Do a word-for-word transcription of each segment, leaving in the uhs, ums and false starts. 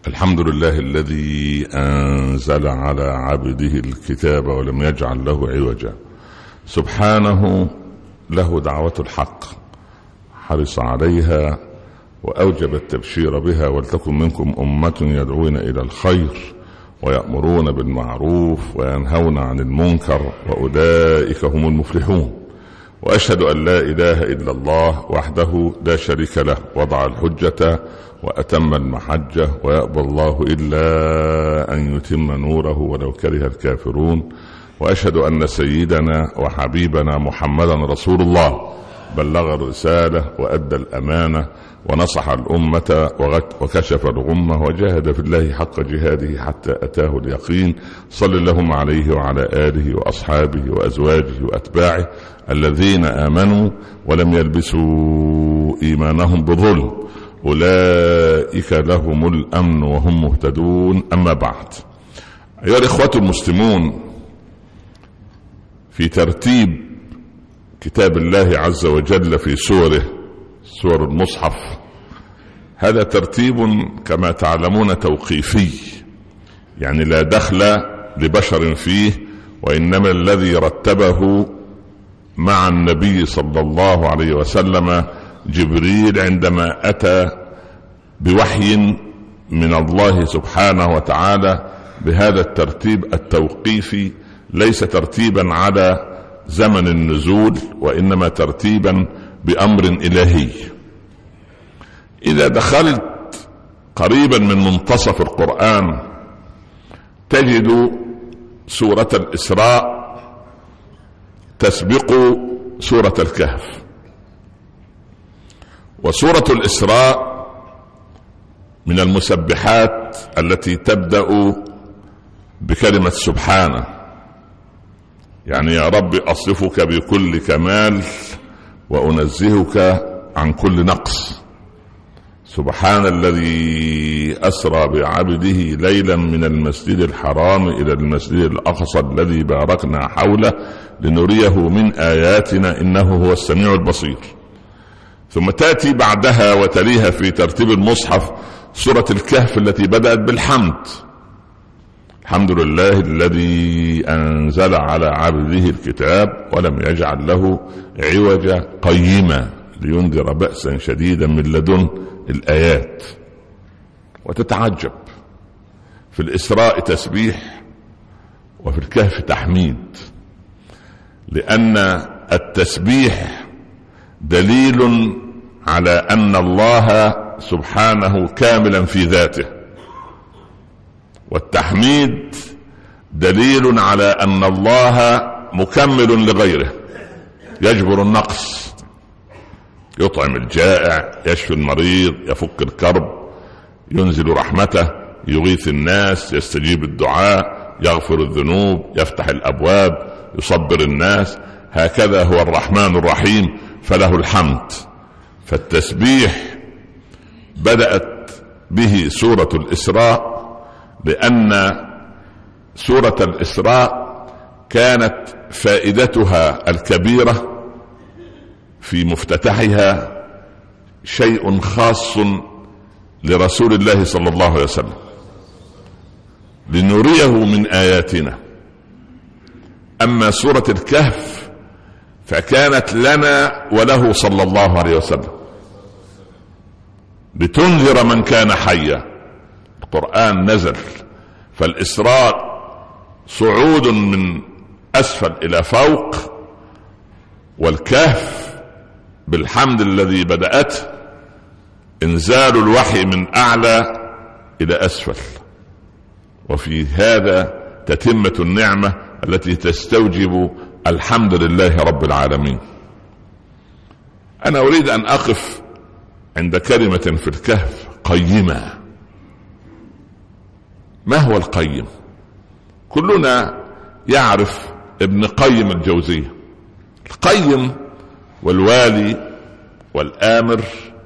الحمد لله الذي أنزل على عبده الكتاب ولم يجعل له عوجا. سبحانه له دعوة الحق، حرص عليها وأوجب التبشير بها. ولتكن منكم أمة يدعون إلى الخير ويأمرون بالمعروف وينهون عن المنكر وأولئك هم المفلحون. وأشهد أن لا إله إلا الله وحده لا شريك له، وضع الحجة وأتم المحجة، ويأبى الله إلا أن يتم نوره ولو كره الكافرون. وأشهد أن سيدنا وحبيبنا محمدا رسول الله، بلغ الرسالة وأدى الأمانة ونصح الأمة وكشف الغمة وجاهد في الله حق جهاده حتى أتاه اليقين. صل اللهم عليه وعلى آله وأصحابه وأزواجه وأتباعه الذين آمنوا ولم يلبسوا إيمانهم بظلم، أولئك لهم الأمن وهم مهتدون. أما بعد، أيها الإخوة المسلمون، في ترتيب كتاب الله عز وجل في سوره، سور المصحف، هذا ترتيب كما تعلمون توقيفي، يعني لا دخل لبشر فيه، وإنما الذي رتبه مع النبي صلى الله عليه وسلم جبريل عندما أتى بوحي من الله سبحانه وتعالى بهذا الترتيب التوقيفي، ليس ترتيبا على زمن النزول، وإنما ترتيبا بأمر إلهي. إذا دخلت قريبا من منتصف القرآن تجد سورة الإسراء تسبق سورة الكهف. وسورة الإسراء من المسبحات التي تبدأ بكلمة سبحانه، يعني يا رب أصفك بكل كمال وأنزهك عن كل نقص. سبحان الذي أسرى بعبده ليلا من المسجد الحرام إلى المسجد الأقصى الذي باركنا حوله لنريه من آياتنا إنه هو السميع البصير. ثم تأتي بعدها وتليها في ترتيب المصحف سورة الكهف التي بدأت بالحمد. الحمد لله الذي أنزل على عبده الكتاب ولم يجعل له عوجا قيما لينذر بأسا شديدا من لدن الآيات. وتتعجب، في الإسراء تسبيح وفي الكهف تحميد، لأن التسبيح دليل على أن الله سبحانه كاملا في ذاته، والتحميد دليل على أن الله مكمل لغيره، يجبر النقص، يطعم الجائع، يشفي المريض، يفك الكرب، ينزل رحمته، يغيث الناس، يستجيب الدعاء، يغفر الذنوب، يفتح الأبواب، يصبر الناس. هكذا هو الرحمن الرحيم، فله الحمد. فالتسبيح بدأت به سورة الإسراء لأن سورة الإسراء كانت فائدتها الكبيرة في مفتتحها شيء خاص لرسول الله صلى الله عليه وسلم لنريه من آياتنا. أما سورة الكهف فكانت لنا وله صلى الله عليه وسلم لتنذر من كان حيا. القرآن نزل، فالإسراء صعود من أسفل إلى فوق، والكهف بالحمد الذي بدأت انزال الوحي من أعلى إلى أسفل. وفي هذا تتمة النعمة التي تستوجب الحمد لله رب العالمين. أنا أريد أن أقف عند كلمة في الكهف: قيمة. ما هو القيم؟ كلنا يعرف ابن قيم الجوزية، القيم والوالي والآمر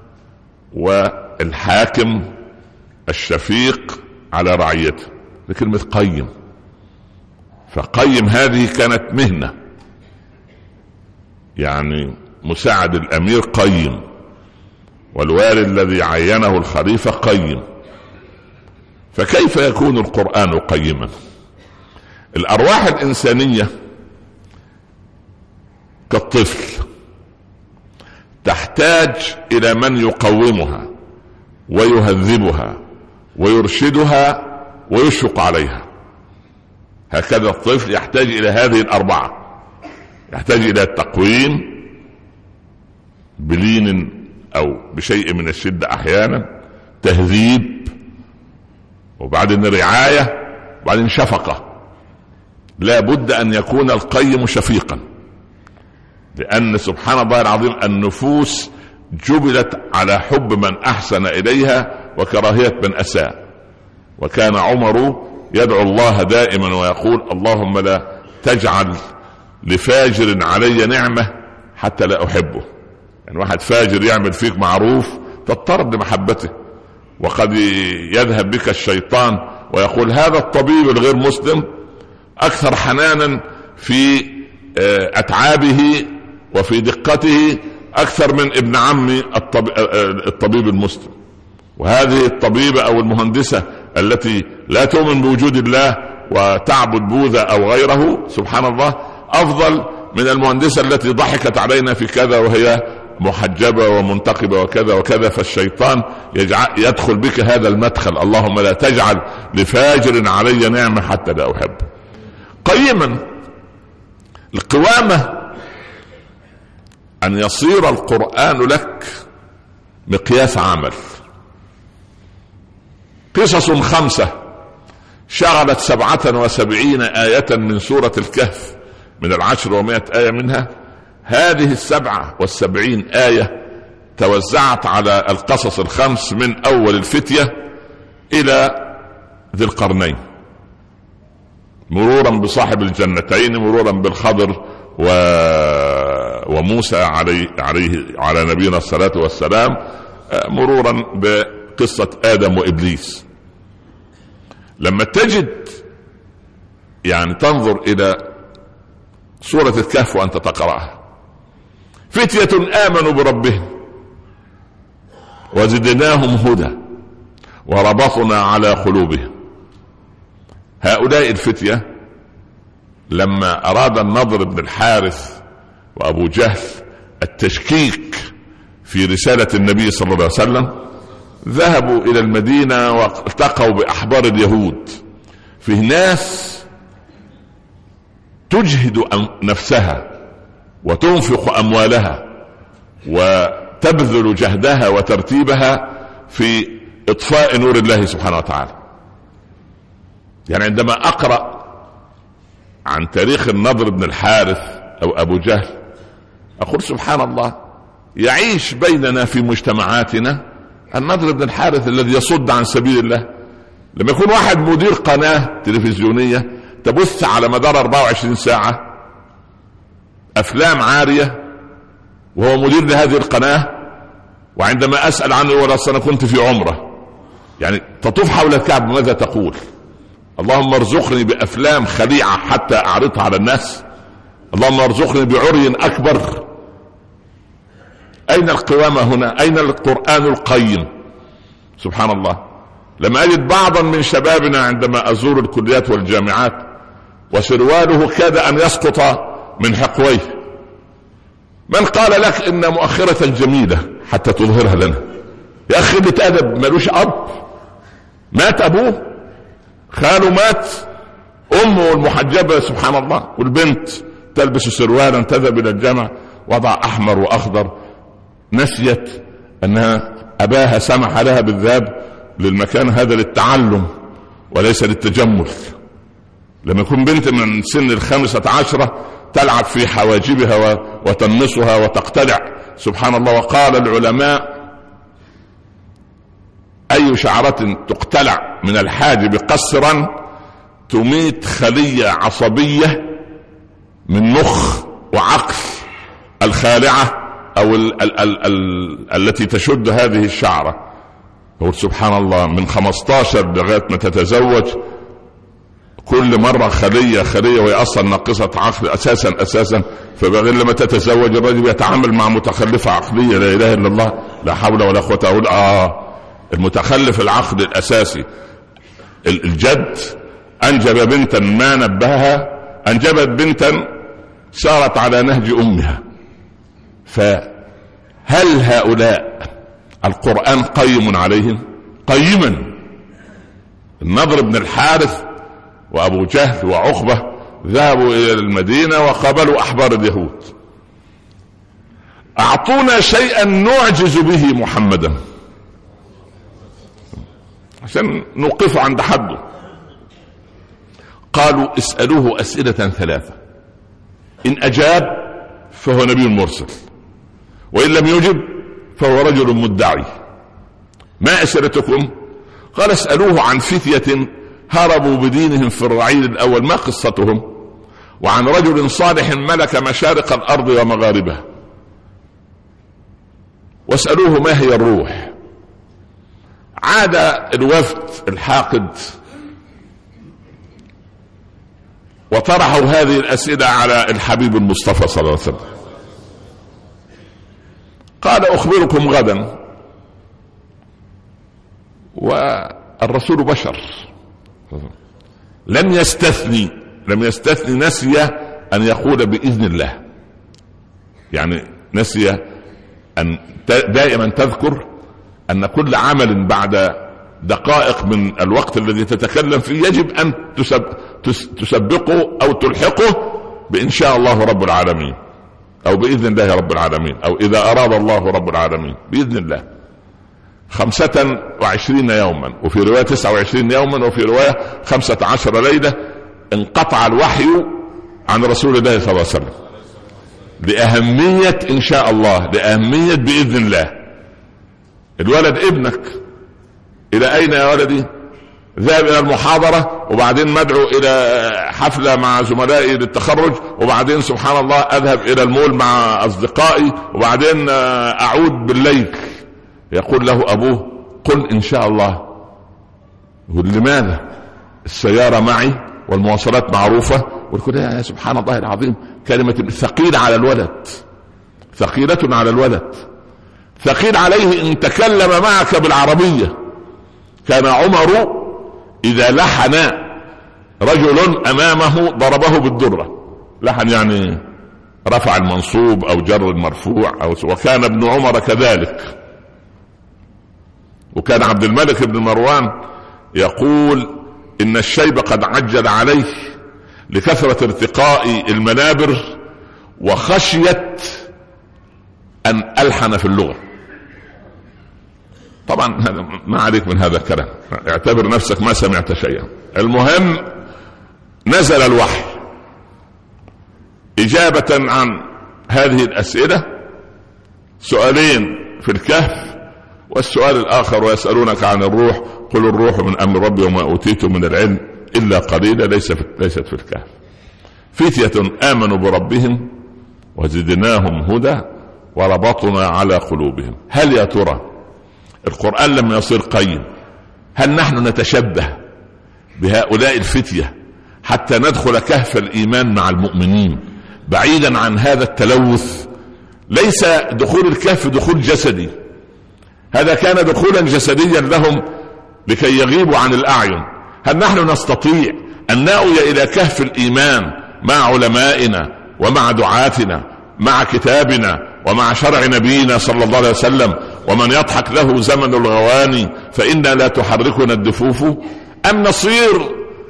والحاكم الشفيق على رعيته، لكلمة قيم. فقيم هذه كانت مهنة، يعني مساعد الأمير قيم، والوالي الذي عينه الخليفة قيم، فكيف يكون القرآن قيما؟ الأرواح الإنسانية كالطفل، تحتاج إلى من يقومها ويهذبها ويرشدها ويشفق عليها. هكذا الطفل يحتاج إلى هذه الأربعة، يحتاج إلى التقويم بلين أو بشيء من الشدة أحيانا، تهذيب، وبعدين رعاية، وبعدين شفقة. لا بد أن يكون القيم شفيقا، لأن سبحان الله العظيم النفوس جبلت على حب من أحسن إليها وكراهية من أساء. وكان عمر يدعو الله دائما ويقول: اللهم لا تجعل لفاجر علي نعمة حتى لا أحبه. يعني واحد فاجر يعمل فيك معروف تضطر لمحبته، وقد يذهب بك الشيطان ويقول: هذا الطبيب الغير مسلم أكثر حنانا في أتعابه وفي دقته أكثر من ابن عمي الطبيب المسلم. وهذه الطبيبة أو المهندسة التي لا تؤمن بوجود الله وتعبد بوذا أو غيره سبحان الله أفضل من المهندسة التي ضحكت علينا في كذا وهي محجبة ومنتقبة وكذا وكذا. فالشيطان يدخل بك هذا المدخل: اللهم لا تجعل لفاجر علي نعمة حتى لا أحب. قيما القوامة أن يصير القرآن لك مقياس عمل. قصص خمسة شغلت سبعة وسبعين آية من سورة الكهف من العشر ومائة آية منها. هذه السبعة والسبعين آية توزعت على القصص الخمس من أول الفتية إلى ذي القرنين، مرورا بصاحب الجنتين، مرورا بالخضر و... وموسى عليه, عليه على نبينا الصلاة والسلام، مرورا بقصة آدم وإبليس. لما تجد يعني تنظر إلى سورة الكهف وأنت تقرأها: فتية آمنوا بربهم وزدناهم هدى وربطنا على قلوبهم. هؤلاء الفتية لما أراد النضر بن الحارث وأبو جهل التشكيك في رسالة النبي صلى الله عليه وسلم ذهبوا إلى المدينة والتقوا بأحبار اليهود. فيه ناس تجهد نفسها وتنفق أموالها وتبذل جهدها وترتيبها في إطفاء نور الله سبحانه وتعالى. يعني عندما أقرأ عن تاريخ النضر بن الحارث أو أبو جهل أقول سبحان الله، يعيش بيننا في مجتمعاتنا النضر بن الحارث الذي يصد عن سبيل الله. لما يكون واحد مدير قناة تلفزيونية تبث على مدار أربعة وعشرين ساعة أفلام عارية وهو مدير لهذه القناة، وعندما أسأل عنه ولا أنا كنت في عمره، يعني تطوف حول الكعبة ماذا تقول؟ اللهم ارزقني بأفلام خليعة حتى أعرضها على الناس، اللهم ارزقني بعري أكبر. أين القوامة هنا؟ أين القرآن القيم؟ سبحان الله. لما أجد بعضا من شبابنا عندما أزور الكليات والجامعات وسرواله كاد أن يسقط من حقويه، من قال لك إن مؤخرة جميلة حتى تظهرها لنا؟ يا أخي بتأدب، ملوش أب، مات أبوه، خاله مات، أمه المحجبة سبحان الله، والبنت تلبس سروالا تذهب إلى الجامعة وضع أحمر وأخضر، نسيت أنها أباها سمح لها بالذهاب للمكان هذا للتعلم وليس للتجمل. لما يكون بنت من سن الخامسة عشرة تلعب في حواجبها وتنصها وتقتلع سبحان الله. وقال العلماء: أي شعرة تقتلع من الحاجب قصرا تميت خلية عصبية من مخ وعقل الخالعة أو ال ال ال ال التي تشد هذه الشعرة. هو سبحان الله من خمستاشر لغاية ما تتزوج كل مرة خلية خلية، وهي أصلا ناقصة عقل أساسا أساسا فبغير لما تتزوج الرجل يتعامل مع متخلفة عقلية. لا إله إلا الله، لا حول ولا قوة. أقول آه المتخلف العقل الأساسي الجد أنجب بنتا ما نبهها، أنجبت بنتا سارت على نهج أمها. فهل هؤلاء القرآن قيم عليهم؟ قيما. النضر بن الحارث وأبو جهل وعقبة ذهبوا إلى المدينة وقابلوا أحبار اليهود، أعطونا شيئا نعجز به محمدا عشان نوقفه عند حده. قالوا اسألوه أسئلة ثلاثة، إن أجاب فهو نبي مرسل، وإن لم يجب فهو رجل مدعي. ما أسئلتكم؟ قال اسألوه عن فتية هربوا بدينهم في الرعيل الأول، ما قصتهم؟ وعن رجل صالح ملك مشارق الأرض ومغاربها. واسألوه ما هي الروح. عاد الوفد الحاقد وطرحوا هذه الأسئلة على الحبيب المصطفى صلى الله عليه وسلم. قال أخبركم غدا. والرسول بشر لم يستثني لم يستثني نسي أن يقول بإذن الله، يعني نسي أن دائما تذكر أن كل عمل بعد دقائق من الوقت الذي تتكلم فيه يجب أن تسبقه أو تلحقه بإن شاء الله رب العالمين، أو بإذن الله رب العالمين، أو إذا أراد الله رب العالمين بإذن الله. خمسة وعشرين يوما، وفي رواية تسعة وعشرين يوما، وفي رواية خمسة عشر ليلة انقطع الوحي عن رسول الله صلى الله عليه وسلم لأهمية إن شاء الله، لأهمية بإذن الله. الولد ابنك إلى أين يا ولدي؟ ذهب إلى المحاضرة، وبعدين مدعو إلى حفلة مع زملائي للتخرج، وبعدين سبحان الله أذهب إلى المول مع أصدقائي، وبعدين أعود بالليل. يقول له أبوه قل إن شاء الله. يقول لماذا؟ السيارة معي والمواصلات معروفة. ويقول يا سبحان الله العظيم، كلمة ثقيلة على الولد، ثقيلة على الولد، ثقيل عليه إن تكلم معك بالعربية. كان عمر إذا لحن رجل أمامه ضربه بالدرة. لحن يعني رفع المنصوب أو جر المرفوع أو، وكان ابن عمر كذلك. وكان عبد الملك بن مروان يقول إن الشيب قد عجل عليه لكثرة ارتقاء المنابر وخشية أن ألحن في اللغة. طبعا ما عليك من هذا الكلام، اعتبر نفسك ما سمعت شيئا. المهم نزل الوحي إجابة عن هذه الأسئلة، سؤالين في الكهف، والسؤال الآخر ويسألونك عن الروح قل الروح من أمر ربي وما أوتيتم من العلم إلا قليلا ليس في ليست في الكهف. فتية آمنوا بربهم وزدناهم هدى وربطنا على قلوبهم. هل يا ترى القرآن لما يصير قيم، هل نحن نتشبه بهؤلاء الفتية حتى ندخل كهف الإيمان مع المؤمنين بعيدا عن هذا التلوث؟ ليس دخول الكهف دخول جسدي، هذا كان دخولا جسديا لهم لكي يغيبوا عن الأعين. هل نحن نستطيع أن نأوي إلى كهف الإيمان مع علمائنا ومع دعاتنا مع كتابنا ومع شرع نبينا صلى الله عليه وسلم، ومن يضحك له زمن الغواني فإنا لا تحركنا الدفوف؟ أم نصير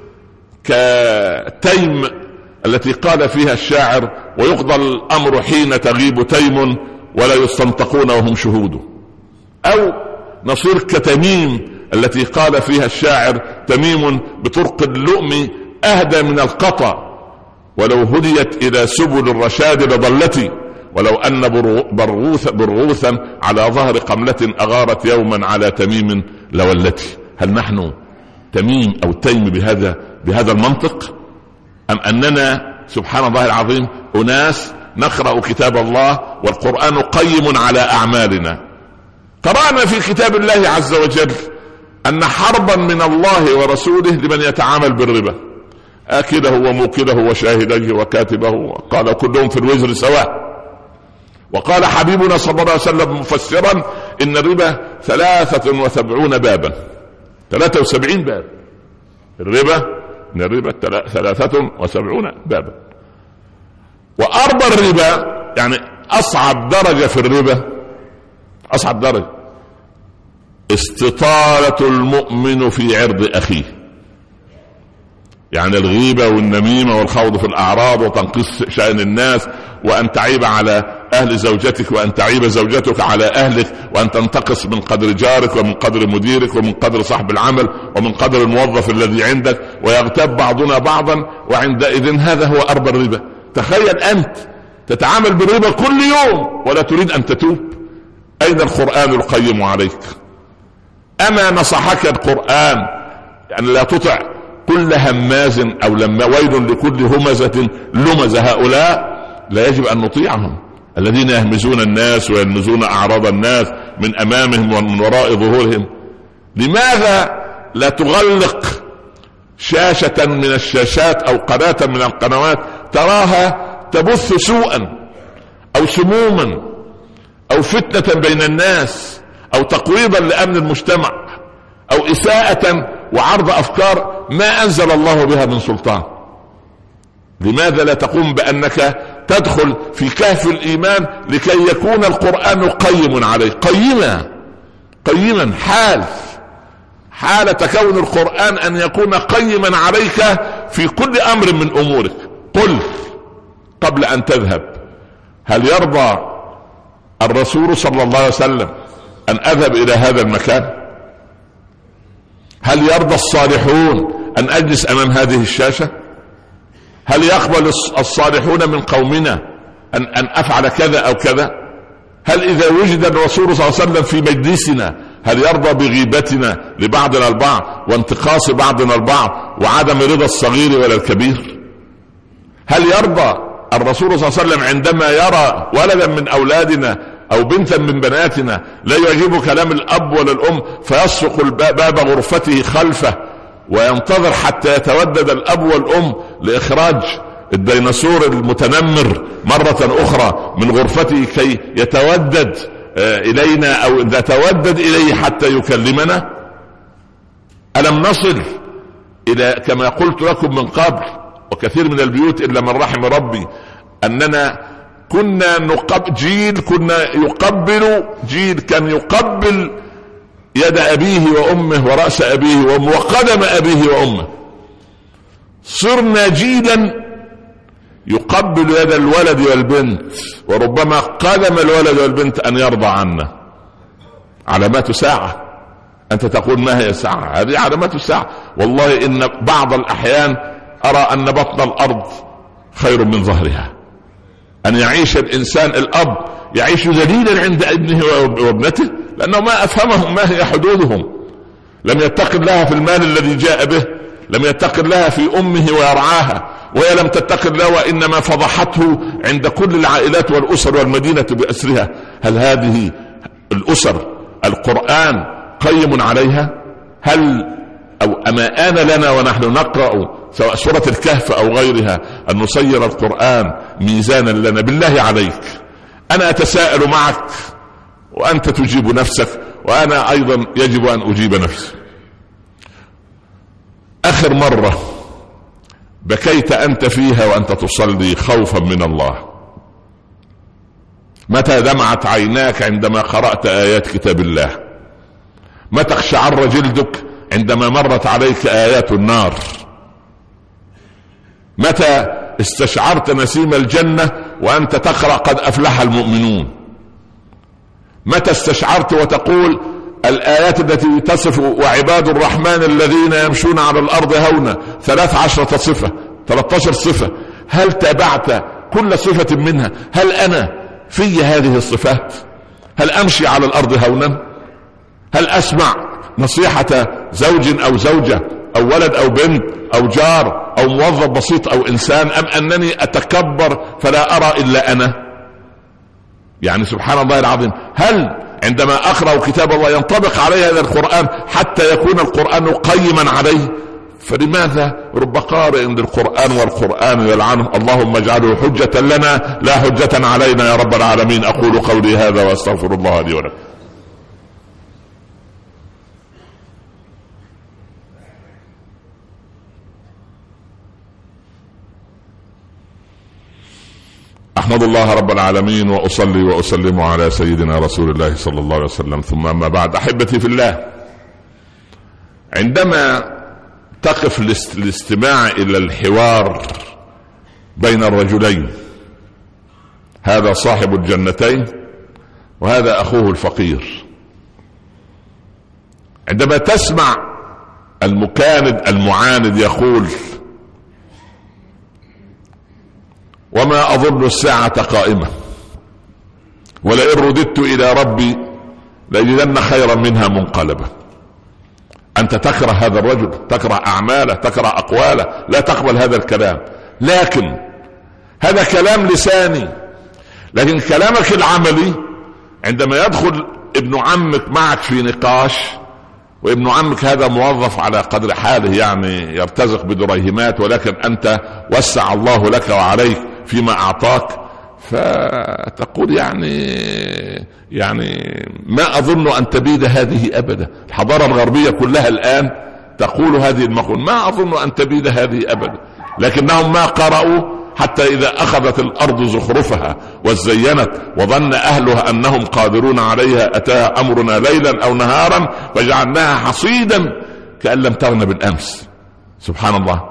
كتيم التي قال فيها الشاعر ويقضى الأمر حين تغيب تيم ولا يستنطقون وهم شهود؟ أو نصير كتميم التي قال فيها الشاعر تميم بطرق اللؤم أهدى من القطا ولو هديت إلى سبل الرشاد لضلتي ولو أن برغوث برغوثا على ظهر قملة أغارت يوما على تميم لولتي. هل نحن تميم أو تيم بهذا بهذا المنطق، أم أننا سبحان الله العظيم أناس نقرأ كتاب الله والقرآن قيم على أعمالنا؟ قرأنا في كتاب الله عز وجل أن حربا من الله ورسوله لمن يتعامل بالربا، آكله وموكله وشاهده وكاتبه، قال كلهم في الوزر سواء. وقال حبيبنا صلى الله عليه وسلم مفسرا إن الربا ثلاثة وسبعون بابا، ثلاثة وسبعين باب. الربا من الربا ثلاثة وسبعون بابا. وأربى الربا يعني أصعب درجة في الربا، أصعب درجة استطالة المؤمن في عرض أخيه، يعني الغيبة والنميمة والخوض في الأعراض وتنقيص شأن الناس، وأن تعيب على أهل زوجتك، وأن تعيب زوجتك على أهلك، وأن تنتقص من قدر جارك ومن قدر مديرك ومن قدر صاحب العمل ومن قدر الموظف الذي عندك، ويغتاب بعضنا بعضا، وعندئذ هذا هو أربى الربا. تخيل أنت تتعامل بالربا كل يوم ولا تريد أن تتوب. أين القرآن القيم عليك؟ أما نصحك القرآن يعني لا تطع كل هماز أو لما ويل لكل همزة لمزة، هؤلاء لا يجب أن نطيعهم، الذين يهمزون الناس ويلمزون أعراض الناس من أمامهم ومن وراء ظهورهم. لماذا لا تغلق شاشة من الشاشات أو قناة من القنوات تراها تبث سوءا أو سموما أو فتنة بين الناس أو تقويضا لأمن المجتمع أو إساءة وعرض أفكار ما أنزل الله بها من سلطان؟ لماذا لا تقوم بأنك تدخل في كهف الإيمان لكي يكون القرآن قيم عليك؟ قيما قيما حال حالة كون القرآن أن يكون قيما عليك في كل أمر من أمورك. قل قبل أن تذهب: هل يرضى الرسول صلى الله عليه وسلم أن أذهب إلى هذا المكان؟ هل يرضى الصالحون أن أجلس أمام هذه الشاشة؟ هل يقبل الصالحون من قومنا أن, أن أفعل كذا أو كذا؟ هل إذا وجد الرسول صلى الله عليه وسلم في مجلسنا هل يرضى بغيبتنا لبعضنا البعض وانتقاص بعضنا البعض وعدم رضا الصغير ولا الكبير؟ هل يرضى الرسول صلى الله عليه وسلم عندما يرى ولدا من أولادنا أو بنتا من بناتنا لا يعجب كلام الأب ولا الأم فيسرق باب غرفته خلفه وينتظر حتى يتودد الأب والأم لإخراج الديناصور المتنمر مرة أخرى من غرفته كي يتودد إلينا أو نتودد إليه حتى يكلمنا؟ ألم نصل إلى كما قلت لكم من قبل وكثير من البيوت إلا من رحم ربي أننا كنا نقبل جيل كنا يقبل جيل كان يقبل يد أبيه وأمه ورأس أبيه وأمه وقدم أبيه وأمه. صرنا جيلا يقبل يد الولد والبنت وربما قدم الولد والبنت أن يرضى عنا. علامات ساعة. أنت تقول ما هي الساعة؟ هذه علامات الساعة. والله إن بعض الأحيان أرى أن بطن الأرض خير من ظهرها. أن يعيش الإنسان الأب يعيش ذليلا عند ابنه وابنته لأنه ما أفهمهم ما هي حدودهم. لم يتق الله في المال الذي جاء به، لم يتق الله في أمه ويرعاها، وهي لم تتق الله وإنما فضحته عند كل العائلات والأسر والمدينة بأسرها. هل هذه الأسر القرآن قيم عليها؟ هل أو أما آن لنا ونحن نقرأ سواء سورة الكهف أو غيرها أن نصير القرآن ميزانا لنا؟ بالله عليك أنا أتساءل معك وأنت تجيب نفسك وأنا أيضا يجب أن أجيب نفسي. آخر مرة بكيت أنت فيها وأنت تصلي خوفا من الله؟ متى دمعت عيناك عندما قرأت آيات كتاب الله؟ متى اقشعر جلدك عندما مرت عليك آيات النار؟ متى استشعرت نسيم الجنة وأنت تقرأ قد أفلح المؤمنون؟ متى استشعرت وتقول الآيات التي تصف وعباد الرحمن الذين يمشون على الأرض هونا ثلاث عشرة صفة ثلاثة عشر صفة؟ هل تابعت كل صفة منها؟ هل أنا في هذه الصفات؟ هل أمشي على الأرض هونا؟ هل أسمع نصيحة زوج أو زوجة أو ولد أو بنت أو جار أو موظف بسيط أو إنسان، أم أنني أتكبر فلا أرى إلا أنا؟ يعني سبحان الله العظيم. هل عندما أقرأ كتاب الله ينطبق علي هذا القرآن حتى يكون القرآن قيما عليه؟ فلماذا رب قارئ للقرآن والقرآن يلعنه؟ اللهم اجعله حجة لنا لا حجة علينا يا رب العالمين. أقول قولي هذا وأستغفر الله لي ولكم. أحمد الله رب العالمين وأصلي وأسلم على سيدنا رسول الله صلى الله عليه وسلم، ثم أما بعد. أحبتي في الله، عندما تقف الاستماع إلى الحوار بين الرجلين، هذا صاحب الجنتين وهذا أخوه الفقير، عندما تسمع المكاند المعاند يقول: وما أظن الساعة قائمة، ولئن رددت إلى ربي لأجدن خيرا منها منقلبا. أنت تكره هذا الرجل، تكره أعماله، تكره أقواله، لا تقبل هذا الكلام، لكن هذا كلام لساني. لكن كلامك العملي عندما يدخل ابن عمك معك في نقاش، وابن عمك هذا موظف على قدر حاله، يعني يرتزق بدريهمات، ولكن أنت وسع الله لك وعليك فيما أعطاك، فتقول يعني يعني ما أظن أن تبيد هذه أبدا. الحضارة الغربية كلها الآن تقول هذه المقولة: ما أظن أن تبيد هذه أبدا. لكنهم ما قرأوا حتى إذا أخذت الأرض زخرفها وزينت وظن أهلها أنهم قادرون عليها أتاها أمرنا ليلا أو نهارا فجعلناها حصيدا كأن لم تغن بالأمس. سبحان الله.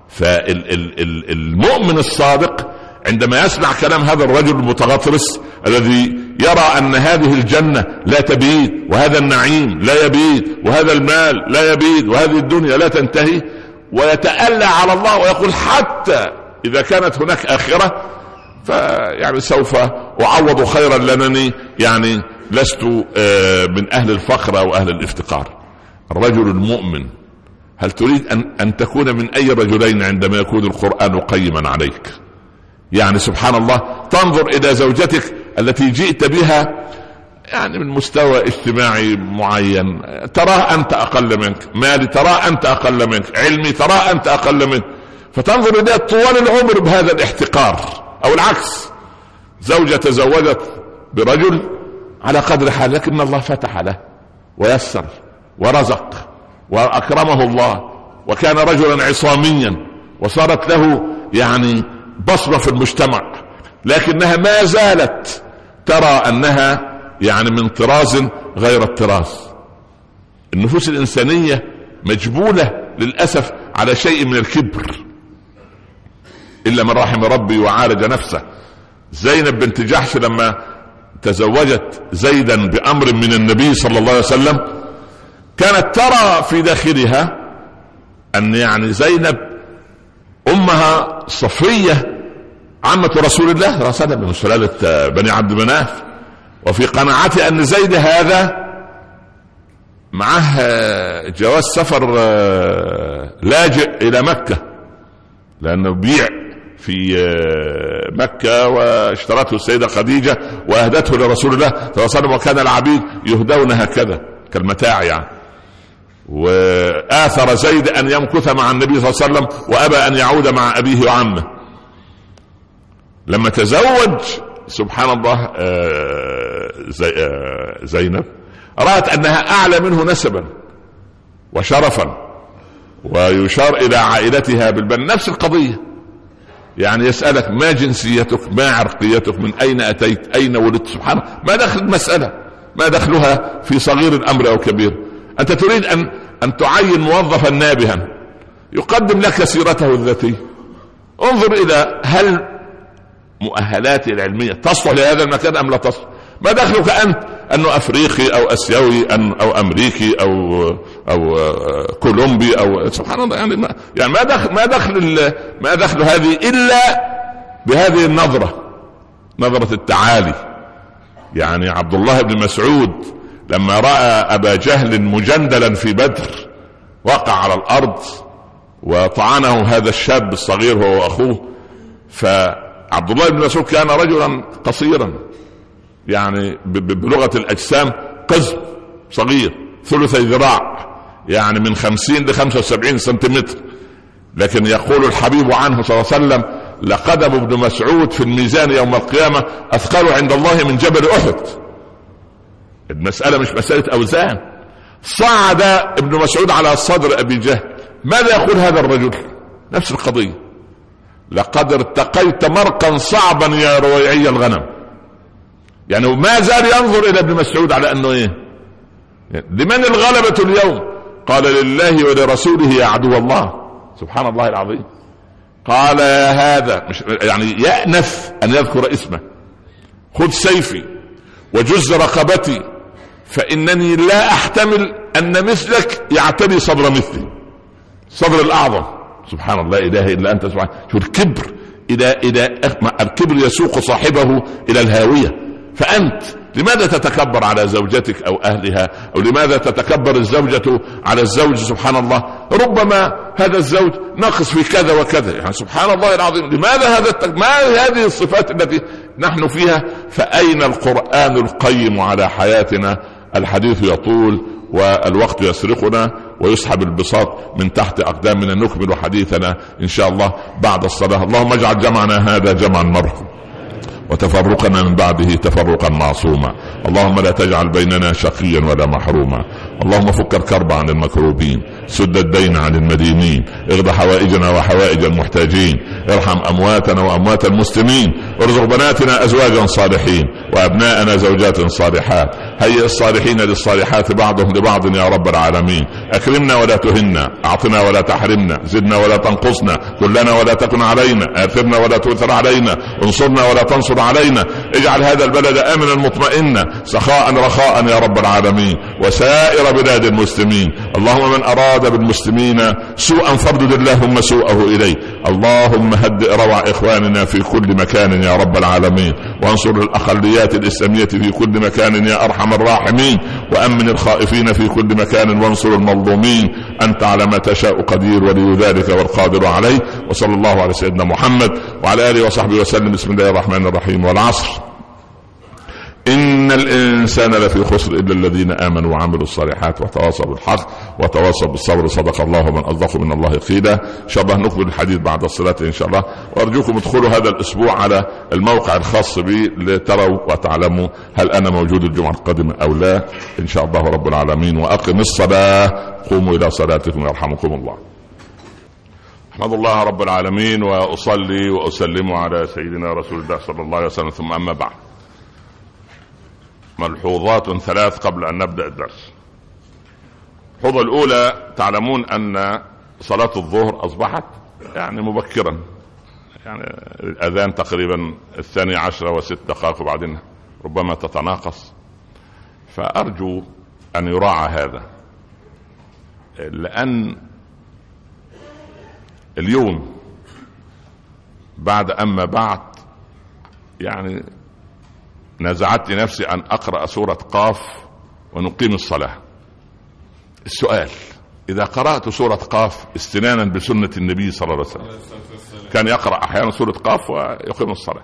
فالمؤمن الصادق عندما يسمع كلام هذا الرجل المتغطرس الذي يرى أن هذه الجنة لا تبيد، وهذا النعيم لا يبيد، وهذا المال لا يبيد، وهذه الدنيا لا تنتهي، ويتألى على الله ويقول: حتى إذا كانت هناك آخرة فيعني سوف أعوض خيرا لأنني يعني لست من أهل الفقر أو أهل الافتقار. الرجل المؤمن، هل تريد أن, أن تكون من أي رجلين عندما يكون القرآن قيما عليك؟ يعني سبحان الله، تنظر إلى زوجتك التي جئت بها يعني من مستوى اجتماعي معين، تراه أنت أقل منك، مالي تراه أنت أقل منك، علمي تراه أنت أقل منك، فتنظر إليها طوال العمر بهذا الاحتقار. أو العكس، زوجة تزوجت برجل على قدر حال، لكن الله فتح له ويسر ورزق وأكرمه الله، وكان رجلا عصاميا وصارت له يعني بصمة في المجتمع، لكنها ما زالت ترى أنها يعني من طراز غير الطراز. النفوس الإنسانية مجبولة للأسف على شيء من الكبر، إلا من رحم ربي وعالج نفسه. زينب بنت جحش لما تزوجت زيدا بأمر من النبي صلى الله عليه وسلم، كانت ترى في داخلها أن يعني زينب أمها صفية عمة رسول الله صلى الله عليه وسلم من سلالة بني عبد مناف، وفي قناعتي أن زيد هذا معه جواز سفر لاجئ إلى مكة، لأنه بيع في مكة واشترته السيدة خديجة وأهدته لرسول الله صلى الله عليه وسلم، وكان العبيد يهدون هكذا كالمتاع يعني. وآثر زيد أن يمكث مع النبي صلى الله عليه وسلم وأبى أن يعود مع أبيه وعمه. لما تزوج سبحان الله زي زينب، رأت أنها أعلى منه نسبا وشرفا، ويشار إلى عائلتها بالبن. نفس القضية، يعني يسألك: ما جنسيتك، ما عرقيتك، من أين أتيت، أين ولدت؟ سبحان الله، ما دخل المسألة، ما دخلها في صغير الأمر أو كبير. أنت تريد أن, أن تعين موظفا نابها يقدم لك سيرته الذاتية، انظر إلى هل مؤهلاته العلمية تصلح لهذا المكان أم لا تصلح. ما دخلك أنت أنه أفريقي أو أسيوي أو أمريكي أو أو كولومبي أو سبحان الله، يعني ما يعني ما دخل ما دخل ما دخل هذه إلا بهذه النظرة، نظرة التعالي. يعني عبد الله بن مسعود لما رأى أبا جهل مجندلا في بدر وقع على الأرض وطعنه هذا الشاب الصغير هو وأخوه، فعبد الله بن مسعود كان رجلا قصيرا، يعني بلغة الأجسام قزم صغير ثلثي ذراع، يعني من خمسين لخمسة وسبعين سنتيمتر، لكن يقول الحبيب عنه صلى الله عليه وسلم: لقدم ابن مسعود في الميزان يوم القيامة أثقل عند الله من جبل أحد. المسألة مش مسألة أوزان. صعد ابن مسعود على صدر أبي جهل، ماذا يقول هذا الرجل؟ نفس القضية. لقد ارتقيت مرقا صعبا يا رويعي الغنم. يعني ما زال ينظر الى ابن مسعود على انه ايه؟ لمن الغلبة اليوم؟ قال لله ولرسوله يا عدو الله. سبحان الله العظيم. قال يا هذا، مش يعني يأنف ان يذكر اسمه، خذ سيفي وجز رقبتي فانني لا احتمل ان مثلك يعتدي صدر مثلي، صدر الاعظم. سبحان الله، اله الا انت سبحانه. شو الكبر؟ اذا اذا الكبر يسوق صاحبه الى الهاويه. فأنت لماذا تتكبر على زوجتك أو أهلها؟ أو لماذا تتكبر الزوجة على الزوج؟ سبحان الله، ربما هذا الزوج ناقص في كذا وكذا. يعني سبحان الله العظيم، لماذا هذا التك... ما هذه الصفات التي نحن فيها؟ فأين القرآن القيم على حياتنا؟ الحديث يطول والوقت يسرقنا ويسحب البساط من تحت أقدامنا. نكمل حديثنا إن شاء الله بعد الصلاة. اللهم اجعل جمعنا هذا جمعا مرحوما وتفرقنا من بعده تفرقا معصوما. اللهم لا تجعل بيننا شقيا ولا محروما. اللهم فك الكرب عن المكروبين، سد الدين عن المدينين، اغض حوائجنا وحوائج المحتاجين، ارحم امواتنا واموات المسلمين، ارزق بناتنا ازواجا صالحين وابناءنا زوجات صالحات، هيئ الصالحين للصالحات بعضهم لبعض يا رب العالمين. اكرمنا ولا تهنا، اعطنا ولا تحرمنا، زدنا ولا تنقصنا، كلنا ولا تكن علينا، اثرنا ولا تؤثر علينا، انصرنا ولا تنصر علينا. اجعل هذا البلد امنا مطمئنا سخاء رخاء يا رب العالمين، وسائر بلاد المسلمين. اللهم من اراد بالمسلمين سوءا فردد اللهم سوءه اليه. اللهم هدئ روع اخواننا في كل مكان يا رب العالمين، وانصر الاقليات الاسلاميه في كل مكان يا ارحم الراحمين، وامن الخائفين في كل مكان، وانصر المظلومين. انت على ما تشاء قدير، ولي ذلك والقادر عليه. وصلى الله على سيدنا محمد وعلى اله وصحبه وسلم. بسم الله الرحمن الرحيم. والعصر إن الإنسان لفي خسر إلا الذين آمنوا وعملوا الصالحات وتواصوا بالحق وتواصوا بالصبر. صدق الله من أصدق من الله قيلا. إن شاء الله نكمل الحديث بعد الصلاة إن شاء الله. وأرجوكم ادخلوا هذا الأسبوع على الموقع الخاص بي لتروا وتعلموا هل أنا موجود الجمعة القادمة أو لا إن شاء الله رب العالمين. وأقم الصلاة، قوموا إلى صلاتكم يرحمكم الله. أحمد الله رب العالمين وأصلي وأسلم على سيدنا رسول الله صلى الله عليه وسلم. ثم أما بعد، ملحوظات ثلاث قبل أن نبدأ الدرس. الملحوظة الأولى، تعلمون أن صلاة الظهر أصبحت يعني مبكرا، يعني الأذان تقريبا الثاني عشرة وست دقائق وبعدين ربما تتناقص. فأرجو أن يراعى هذا، لأن اليوم بعد أما بعد يعني نزعت نفسي أن أقرأ سورة قاف ونقيم الصلاة. السؤال، إذا قرأت سورة قاف استنانا بسنة النبي صلى الله عليه وسلم، كان يقرأ أحيانا سورة قاف ويقيم الصلاة.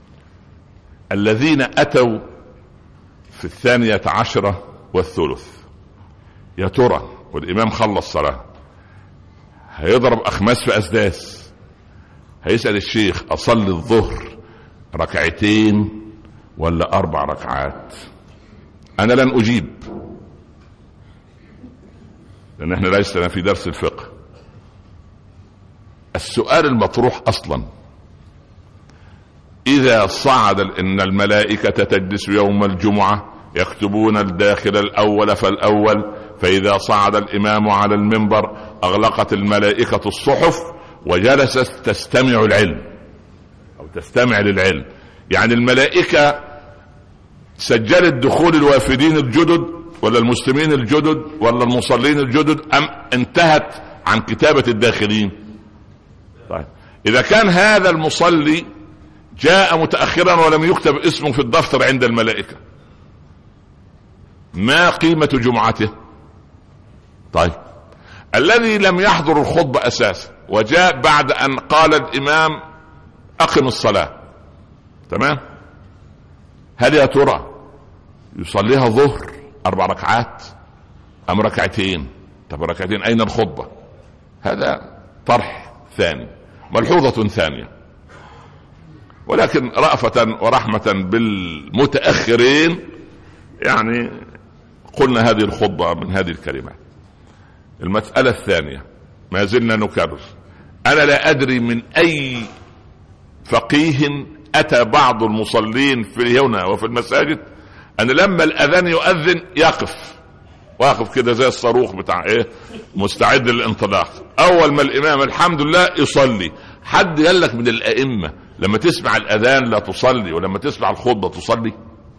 الذين أتوا في الثانية عشرة والثلث، يا ترى والإمام خلص صلاة هيضرب أخماس في أسداس، هيسأل الشيخ أصلي الظهر ركعتين ولا أربع ركعات؟ أنا لن أجيب، لأن احنا لسنا في درس الفقه. السؤال المطروح أصلا، إذا صعد إن الملائكة تجلس يوم الجمعة يكتبون الداخل الأول فالأول، فإذا صعد الإمام على المنبر أغلقت الملائكة الصحف وجلست تستمع العلم أو تستمع للعلم. يعني الملائكة سجلت دخول الوافدين الجدد ولا المسلمين الجدد ولا المصلين الجدد، أم انتهت عن كتابة الداخلين؟ طيب، إذا كان هذا المصلي جاء متأخرا ولم يكتب اسمه في الدفتر عند الملائكة، ما قيمة جمعته؟ طيب، الذي لم يحضر الخطبة أساسا وجاء بعد أن قال الإمام أقم الصلاة، تمام، هل يا ترى يصليها ظهر أربع ركعات أم ركعتين؟ طب ركعتين أين الخطبة؟ هذا طرح ثاني. ملحوظة ثانية، ولكن رأفة ورحمة بالمتأخرين يعني قلنا هذه الخطبة من هذه الكلمات. المسألة الثانية، ما زلنا نكرر، أنا لا أدري من أي فقيه أتى بعض المصلين في هنا وفي المساجد أن لما الأذان يؤذن يقف، واقف كده زي الصاروخ بتاع إيه مستعد للانطلاق. أول ما الإمام الحمد لله يصلي، حد قال لك من الأئمة لما تسمع الأذان لا تصلي ولما تسمع الخطبة تصلي؟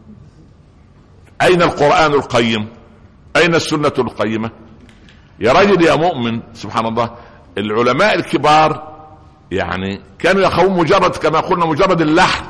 أين القرآن القيم؟ أين السنة القيمة؟ يا رجل يا مؤمن، سبحان الله، العلماء الكبار يعني كانوا يخون مجرد كما قلنا مجرد اللحن.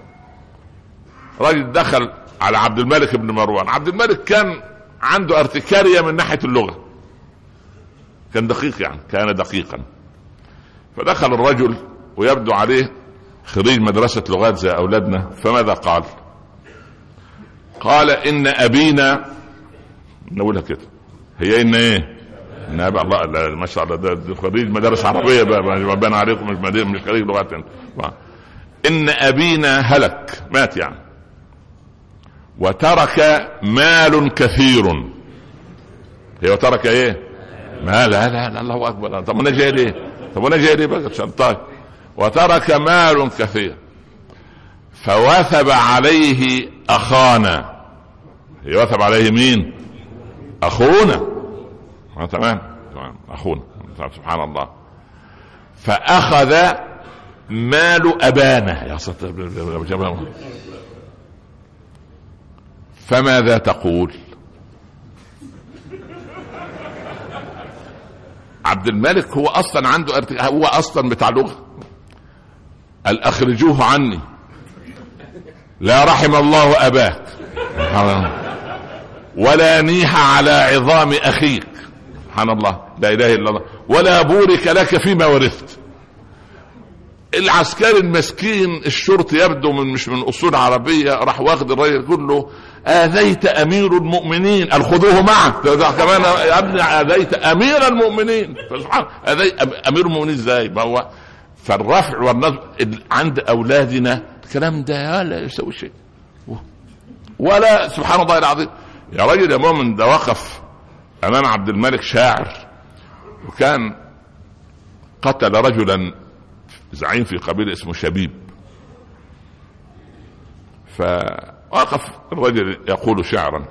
رجل دخل على عبد الملك بن مروان، عبد الملك كان عنده ارتكارية من ناحية اللغة، كان دقيق يعني كان دقيقا. فدخل الرجل ويبدو عليه خريج مدرسة لغات زي أولادنا، فماذا قال؟ قال إن أبينا، نقولها كده، هي إن إيه؟ إن أبي الله، ما شاء الله ده خريج مدارس عربية بقى، بان عليكم مش مدير مش خريج لغات. إن أبينا هلك، مات يعني، وترك مال كثير. هي وترك إيه؟ ما لا لا لا الله أكبر. طب أنا جاي ليه؟ طب أنا جاي ليه بقى؟ طيب، وترك مال كثير فوثب عليه أخانا. يوثب عليه مين؟ أخونا. آه تمام تمام أخونا، سبحان الله. فأخذ مال أبانا. يا ساتر، فماذا تقول؟ عبد الملك هو أصلا عنده ارتكاء، هو أصلا بتاع لغة. قال أخرجوه عني، لا رحم الله أباك ولا نيح على عظام أخيك، سبحان الله، لا إله إلا الله، ولا بورك لك فيما ورثت. العسكري المسكين الشرطي يبدو من مش من أصول عربية، راح واخد الرجل كله، آذيت أمير المؤمنين، قال خذوه معك كمان يا ابني، آذيت أمير المؤمنين. فسبحان آذيت أمير المؤمنين ازاي؟ ما هو فالرفع والنصب عند أولادنا الكلام ده لا يسوي شيء، ولا سبحان الله العظيم. يا رجل يا مؤمن، ده وقف أمام عبد الملك شاعر، وكان قتل رجلا زعيم في قبيلة اسمه شبيب، فوقف الرجل يقول شعرا: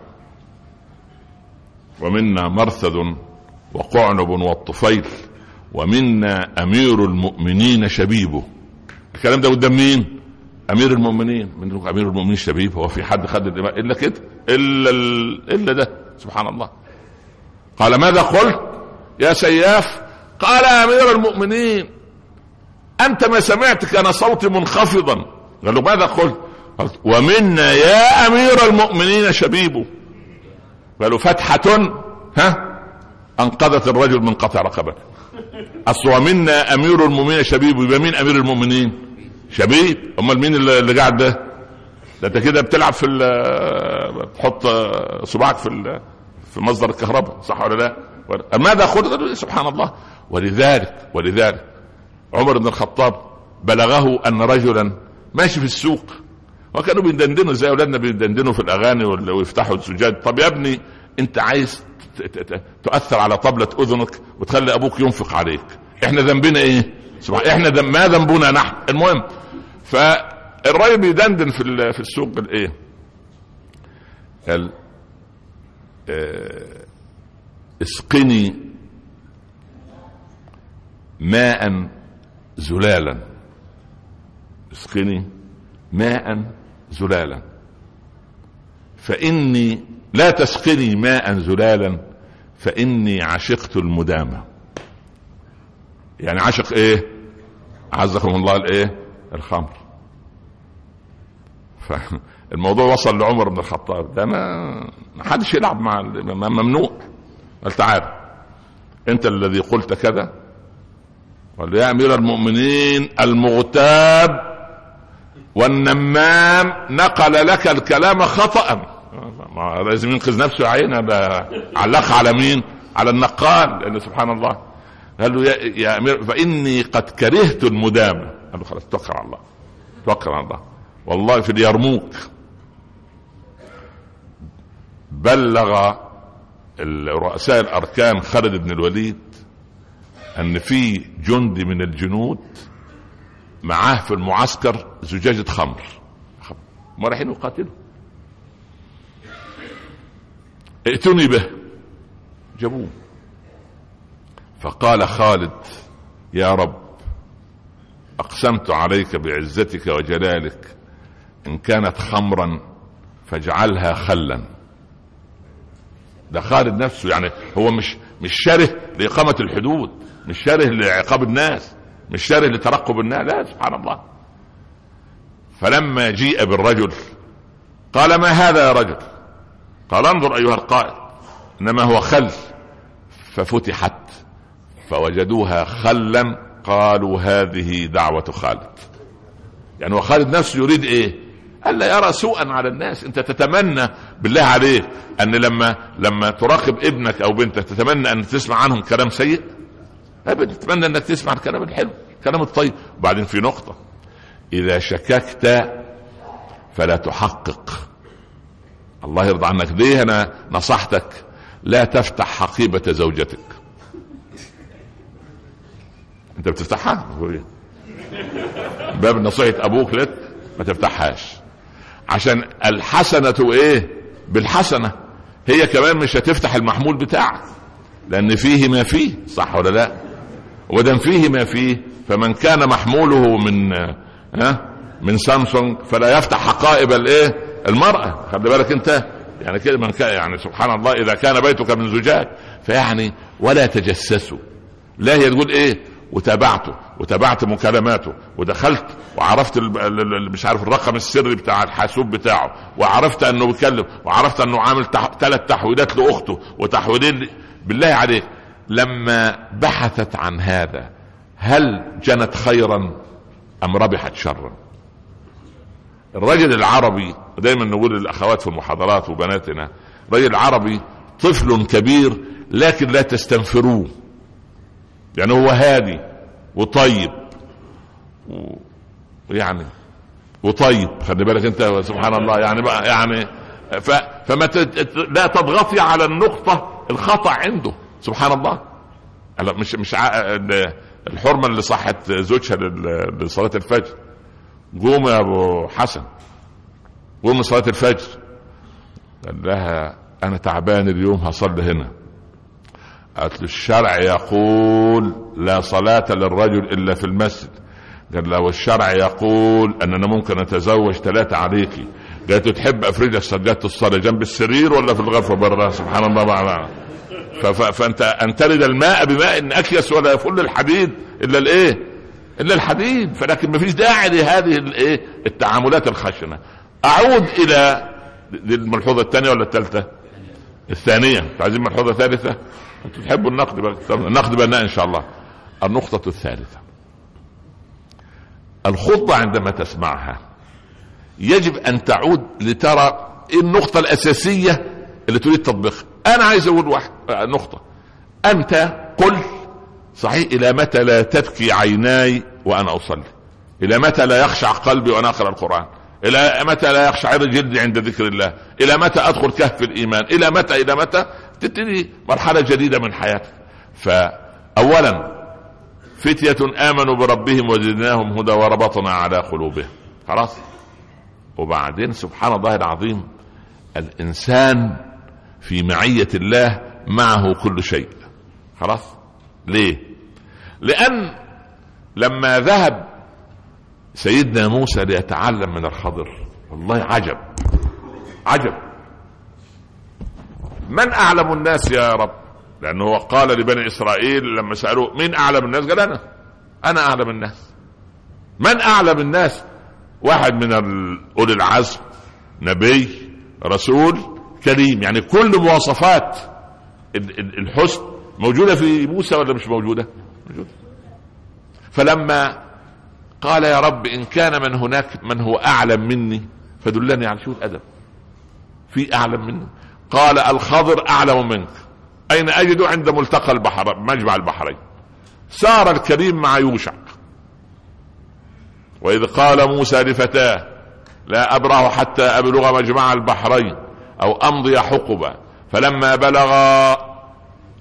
ومنا مرثد وقعنب والطفيل ومنا أمير المؤمنين شبيبه. الكلام ده قدام مين؟ أمير المؤمنين. من أمير المؤمنين شبيب؟ هو في حد خد الدماء إلا كده إلا, إلا ده؟ سبحان الله. قال ماذا قلت يا سياف؟ قال أمير المؤمنين أنت ما سمعت كان صوتي منخفضا. قال له ماذا قلت؟ قلت ومنا يا أمير المؤمنين شبيبه. قالوا فتحة ها أنقذت الرجل من قطع رقبته. أصل ومنا أمير المؤمنين شبيبه، يبقى مين أمير المؤمنين؟ شبيب. أمال مين اللي قاعد ده؟ ده أنت كده بتلعب في تحط صباعك في في مصدر الكهرباء، صح ولا لا؟ ماذا قلت؟ سبحان الله. ولذلك ولذلك عمر بن الخطاب بلغه أن رجلا ماشي في السوق، وكانوا بيدندنوا زي أولادنا بيدندنوا في الأغاني ويفتحوا السجاد. طب يا ابني أنت عايز تؤثر على طبلة أذنك وتخلي أبوك ينفق عليك، إحنا ذنبنا إيه؟ سبحان، إحنا ذنب ما ذنبنا نحن. المهم، فالرجل بيدندن في في السوق الإيه؟ قال اه اسقني ماء زلالا، اسقني ماء زلالا، فإني لا تسقني ماء زلالا فإني عشقت المدامة. يعني عشق ايه؟ عزكم الله الايه؟ الخمر. فالموضوع وصل لعمر بن الخطاب، ده ما حدش يلعب مع، ممنوع. قال تعال انت الذي قلت كذا. قال يا امير المؤمنين المغتاب والنمام نقل لك الكلام خطأ. ما لازم ينقذ نفسه يا عينه، علق على مين؟ على النقال، لأن سبحان الله. قال له يا, يا امير فاني قد كرهت المدامه. قال له خلاص توكل على الله، توكل على الله. والله في اليرموك بلغ الرؤساء الاركان خالد بن الوليد ان في جندي من الجنود معاه في المعسكر زجاجة خمر، ما رايحين يقاتلوا، ائتوني به، جابوه. فقال خالد يا رب أقسمت عليك بعزتك وجلالك إن كانت خمرا فاجعلها خلا. ده خالد نفسه، يعني هو مش مش شاره لإقامة الحدود، مش شاره لعقاب الناس، مش شاره لترقب الناس، لا سبحان الله. فلما جيء بالرجل قال ما هذا يا رجل؟ قال انظر أيها القائد إنما هو خل. ففتحت فوجدوها خلا، قالوا هذه دعوة خالد. يعني وخالد نفسه يريد ايه؟ ألا يرى سوءا على الناس. انت تتمنى بالله عليك ان لما لما تراقب ابنك او بنتك تتمنى ان تسمع عنهم كلام سيء؟ ابدا، تتمنى انك تسمع الكلام الحلو، الكلام الطيب. وبعدين في نقطة، اذا شككت فلا تحقق. الله يرضى عنك. ليه انا نصحتك لا تفتح حقيبة زوجتك؟ انت بتفتحها؟ باب نصيحة ابوك لك ما تفتحهاش، عشان الحسنة ايه بالحسنة. هي كمان مش هتفتح المحمول بتاعك لان فيه ما فيه، صح ولا لا؟ ودم فيه ما فيه، فمن كان محموله من ها من سامسونج فلا يفتح حقائب الايه المرأة. خلي بالك انت، يعني كده من كان، يعني سبحان الله اذا كان بيتك من زجاج فيعني ولا تجسسوا. لا هي تقول ايه وتابعته وتابعت مكالماته ودخلت وعرفت مش عارف الرقم السري بتاع الحاسوب بتاعه، وعرفت انه بيكلم، وعرفت انه عامل ثلاث تحويلات لاخته وتحويلين. بالله عليك لما بحثت عن هذا هل جنت خيرا ام ربحت شرا؟ الرجل العربي دايما نقول للاخوات في المحاضرات وبناتنا، الرجل العربي طفل كبير لكن لا تستنفروه. يعني هو هادي وطيب ويعني وطيب، خلي بالك انت سبحان الله. يعني بقى يعني ف... فما ت... لا تضغطي على النقطة الخطأ عنده، سبحان الله. مش مش ع... الحرمة اللي صحت زوجها لصلاة الفجر، قوم يا ابو حسن قوم لصلاة الفجر. قال لها انا تعبان اليوم هصلي هنا. قالت له الشرع يقول لا صلاة للرجل الا في المسجد. قال له والشرع يقول اننا ممكن اتزوج ثلاثة عليكي. قالت له تحب افرجك سجادة الصلاة جنب السرير ولا في الغرفة برا؟ سبحان الله معنا. فانت ان ترد الماء بماء اكيس ولا يفل الحديد الا الايه الا الحديد. فلكن ما فيش داعي لهذه الايه التعاملات الخشنة. اعود الى الملحوظة الثانية ولا الثالثة؟ الثانية. عايزين ملحوظة ثالثة؟ انتوا تحبوا النقد بقى. النقد بناء ان شاء الله. النقطة الثالثة، الخطبة عندما تسمعها يجب ان تعود لترى ايه النقطة الاساسية اللي تريد تطبيقها. انا عايز اقول واحد نقطة، انت قل صحيح الى متى لا تبكي عيناي وانا اصلي؟ الى متى لا يخشع قلبي وانا اقرأ القرآن؟ الى متى لا يخشعر جلدي عند ذكر الله؟ الى متى ادخل كهف الايمان؟ الى متى الى متى تبتدي مرحلة جديدة من حياتك؟ فاولا فتية امنوا بربهم وزدناهم هدى وربطنا على قلوبهم. خلاص. وبعدين سبحان الله العظيم الانسان في معية الله معه كل شيء. خلاص. ليه؟ لان لما ذهب سيدنا موسى ليتعلم من الخضر، والله عجب عجب، من اعلم الناس يا رب؟ لانه قال لبني اسرائيل لما سألوه مين اعلم الناس؟ قال انا انا اعلم الناس. من اعلم الناس؟ واحد من اولي العزم، نبي، رسول، كريم، يعني كل مواصفات الحسن موجودة في موسى ولا مش موجودة؟ موجودة. فلما قال يا رب إن كان من هناك من هو أعلم مني فدلني على شو الأدب، في أعلم منه؟ قال الخضر أعلم منك. أين أجده؟ عند ملتقى البحر مجمع البحرين. سار الكريم مع يوشع، وإذ قال موسى لفتاه لا أبرح حتى أبلغ مجمع البحرين أو أمضي حقبا فلما بلغ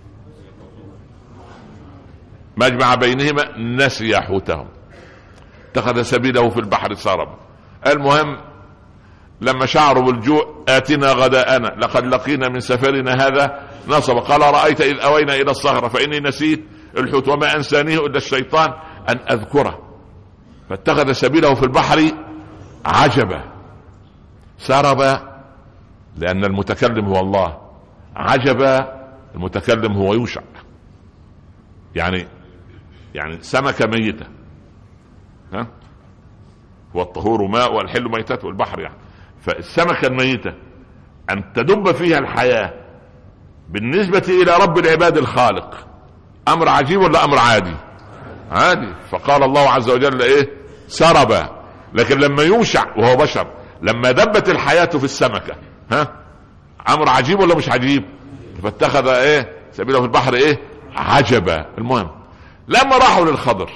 مجمع بينهما نسي حوتهم. فاتخذ سبيله في البحر سربا. المهم لما شعروا بالجوع آتنا غداءنا لقد لقينا من سفرنا هذا نصب. قال رأيت إذ أوينا إلى الصخرة فإني نسيت الحوت وما أنسانيه إلا الشيطان أن أذكره فاتخذ سبيله في البحر عجبا. سربا لأن المتكلم هو الله، عجبا المتكلم هو يوشع. يعني يعني سمكة ميتة، ها والطهور ماء والحل ميتات والبحر، يعني فالسمكة الميتة أن تدب فيها الحياة بالنسبة إلى رب العباد الخالق أمر عجيب ولا أمر عادي؟ عادي. فقال الله عز وجل إيه؟ سربا. لكن لما يوشع وهو بشر لما دبت الحياة في السمكة، ها أمر عجيب ولا مش عجيب؟ فاتخذ إيه سبيله في البحر إيه عجبا. المهم لما راحوا للخضر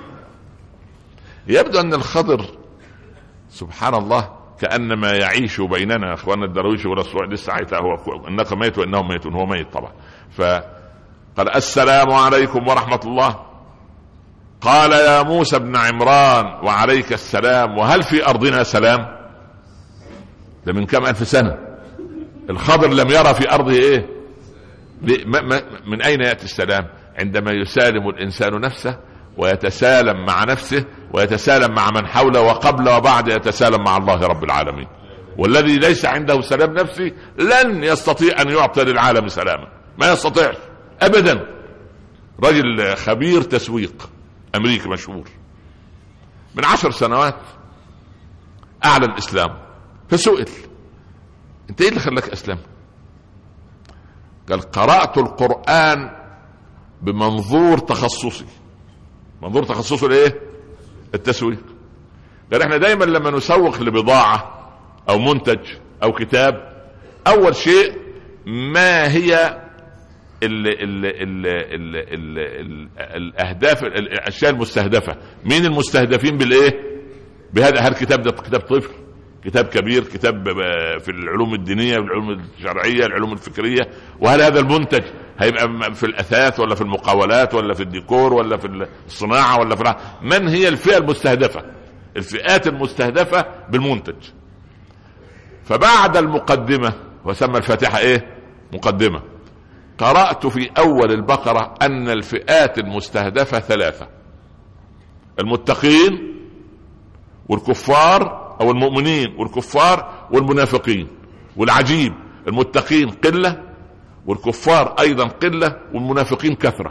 يبدو أن الخضر سبحان الله كأنما يعيش بيننا اخواننا الدرويش ولا الصوع لسه عيته هو انك ميت وانهم ميتون، هو ميت طبعا. فقال السلام عليكم ورحمة الله. قال يا موسى بن عمران وعليك السلام وهل في ارضنا سلام؟ ده من كم الف سنة الخضر لم يرى في ارضه ايه. من اين يأتي السلام؟ عندما يسالم الانسان نفسه ويتسالم مع نفسه ويتسالم مع من حوله وقبل وبعد يتسالم مع الله رب العالمين. والذي ليس عنده سلام نفسي لن يستطيع ان يعطي للعالم سلاما، ما يستطيع ابدا. رجل خبير تسويق امريكي مشهور من عشر سنوات اعلن الاسلام، فسئل انت ايه اللي خلاك اسلم؟ قال قرأت القرآن بمنظور تخصصي. منظور تخصصه الايه؟ التسويق. قال احنا دايما لما نسوق لبضاعة او منتج او كتاب اول شيء ما هي ال ال ال ال ال ال الاهداف الاشياء المستهدفة، مين المستهدفين بالايه بهذا؟ هل كتاب ده كتاب طفل، كتاب كبير، كتاب في العلوم الدينية والعلوم الشرعية العلوم الفكرية؟ وهل هذا المنتج هيبقى في الأثاث ولا في المقاولات ولا في الديكور ولا في الصناعة ولا في من هي الفئة المستهدفة؟ الفئات المستهدفة بالمنتج. فبعد المقدمة وسمى الفاتحة ايه مقدمة، قرأت في أول البقرة أن الفئات المستهدفة ثلاثة: المتقين والكفار أو المؤمنين والكفار والمنافقين. والعجيب المتقين قلة والكفار أيضا قلة والمنافقين كثرة.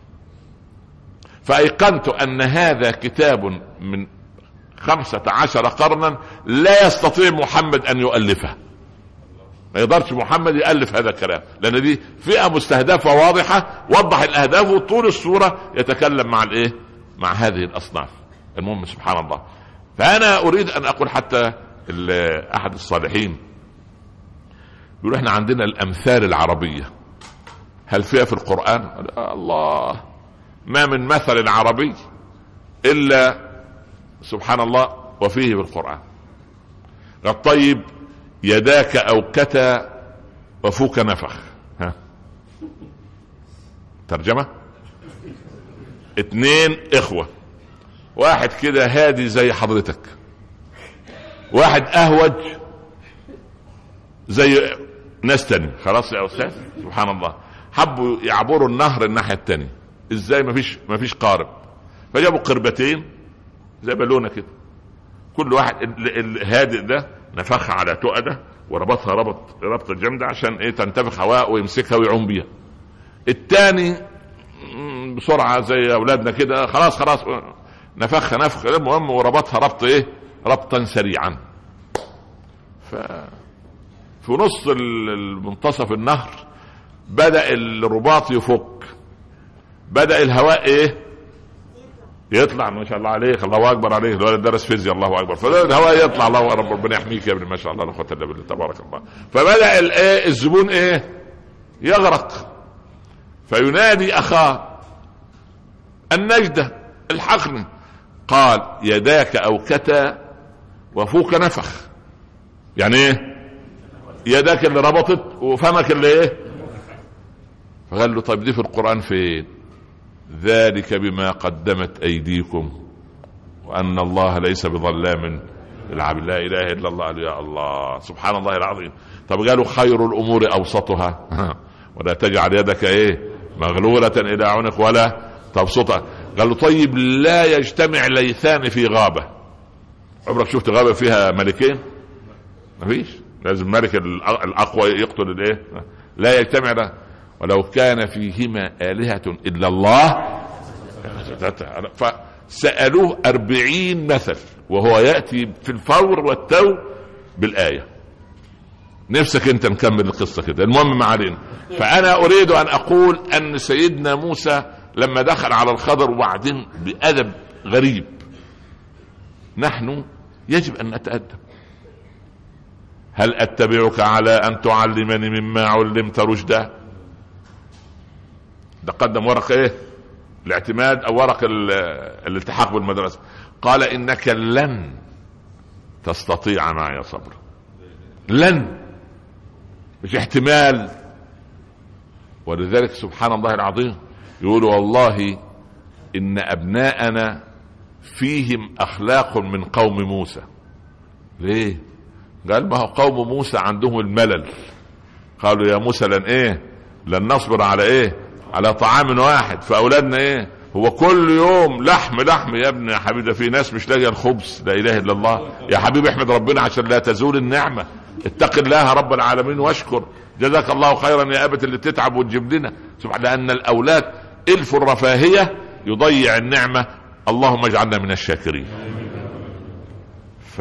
فأيقنت أن هذا كتاب من خمسة عشر قرنا لا يستطيع محمد أن يؤلفه. ما يقدرش محمد يألف هذا الكلام لأن دي فئة مستهدفة واضحة، وضح الأهداف وطول الصورة يتكلم مع الإيه مع هذه الأصناف. المهم سبحان الله. فأنا أريد أن أقول حتى أحد الصالحين يقول احنا عندنا الأمثال العربية، هل فيها في القرآن؟ الله ما من مثل عربي إلا سبحان الله وفيه في القرآن. قال طيب يداك أوكتا وفوك نفخ، ها ترجمة اتنين إخوة، واحد كده هادي زي حضرتك، واحد أهوج زي ناس تاني. خلاص يا أستاذ سبحان الله، حبوا يعبروا النهر الناحية التانية ازاي؟ مفيش مفيش قارب، فجابوا قربتين زي بالونة كده، كل واحد الهادئ ده نفخها على تؤدة وربطها ربط ربط الجامدة عشان ايه تنتفخ هواء ويمسكها ويعوم بيها. التاني بسرعة زي اولادنا كده خلاص خلاص نفخها نفخ المهم وربطها ربط ايه ربطا سريعا. ف في نص المنتصف النهر بدأ الرباط يفك، بدأ الهواء ايه يطلع. ما شاء الله عليك، الله اكبر عليك، الولد درس فيزياء الله اكبر. فالهواء يطلع، الله اكبر، ربنا يحميك يا ابني ما شاء الله لا قوه الا بالله تبارك الله. فبدأ الايه الزبون ايه يغرق، فينادي اخاه النجدة الحقني. قال يداك أوكتا وفوك نفخ. يعني ايه؟ يداك اللي ربطت وفمك اللي ايه. فقال له طيب دي في القرآن فين؟ ذلك بما قدمت أيديكم وأن الله ليس بظلام للعبد. لا إله إلا الله. يا الله سبحان الله العظيم. طب قالوا خير الأمور أوسطها ولا تجعل يدك إيه مغلولة إلى عنق ولا تبسطها. قالوا طيب لا يجتمع ليثان في غابة. عمرك شفت غابة فيها ملكين؟ ما فيش. لازم الملك الأقوى يقتل الإيه. لا يجتمع ده. ولو كان فيهما آلهة إلا الله. فسألوه أربعين مثل وهو يأتي في الفور والتو بالآية. نفسك انت نكمل القصة كده؟ المهم ما علينا. فأنا أريد أن أقول أن سيدنا موسى لما دخل على الخضر وبعدين بأدب غريب، نحن يجب أن نتأدب. هل أتبعك على أن تعلمني مما علمت رشدا؟ ده قدم ورق ايه الاعتماد او ورق الالتحاق بالمدرسة. قال إنك لن تستطيع معي صبرا. لن، مش احتمال. ولذلك سبحان الله العظيم يقول والله إن أبناءنا فيهم أخلاق من قوم موسى. ليه؟ قال ما هو قوم موسى عندهم الملل. قالوا يا موسى لن ايه لن نصبر على ايه على طعام واحد. فأولادنا ايه هو كل يوم لحم لحم. يا ابني يا حبيبي في ناس مش لاقيه الخبز. لا اله الا الله. يا حبيبي احمد ربنا عشان لا تزول النعمة. اتق الله رب العالمين واشكر. جزاك الله خيرا يا ابت اللي تتعب وتجيب لنا. سبحان. لان الاولاد الف الرفاهية يضيع النعمة. اللهم اجعلنا من الشاكرين. ف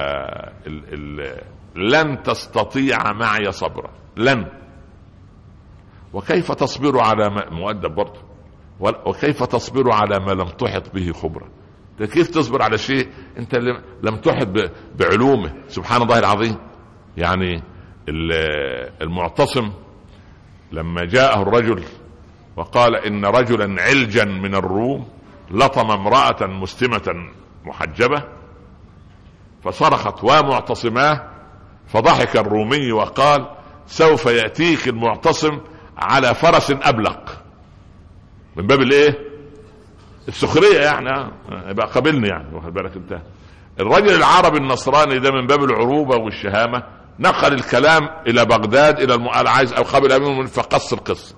لن تستطيع معي صبرا. لن. وكيف تصبر على ما مؤدب برضه. وكيف تصبر على ما لم تحط به خبرة؟ كيف تصبر على شيء انت لم تحط بعلومه؟ سبحان الله العظيم. يعني المعتصم لما جاءه الرجل وقال ان رجلا علجا من الروم لطم امرأة مسلمة محجبة فصرخت ومعتصماه، فضحك الرومي وقال سوف يأتيك المعتصم على فرس أبلق. من باب الايه السخرية يعني. يبقى قابلني يعني. واخد بالك انت. الرجل العربي النصراني ده من باب العروبة والشهامة نقل الكلام الى بغداد الى المؤال عايز او قابل امين فقص القصة.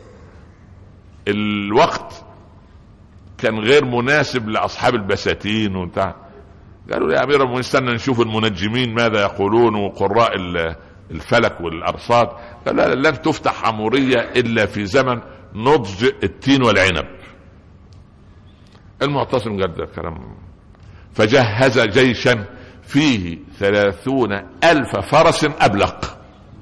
الوقت كان غير مناسب لاصحاب البساتين وبتاع. قالوا يا امير المؤمنين استنى نشوف المنجمين ماذا يقولون وقراء الفلك والارصاد. قال لا لن تفتح عمورية الا في زمن نضج التين والعنب. المعتصم قال ده كلام. فجهز جيشا فيه ثلاثون الف فرس ابلق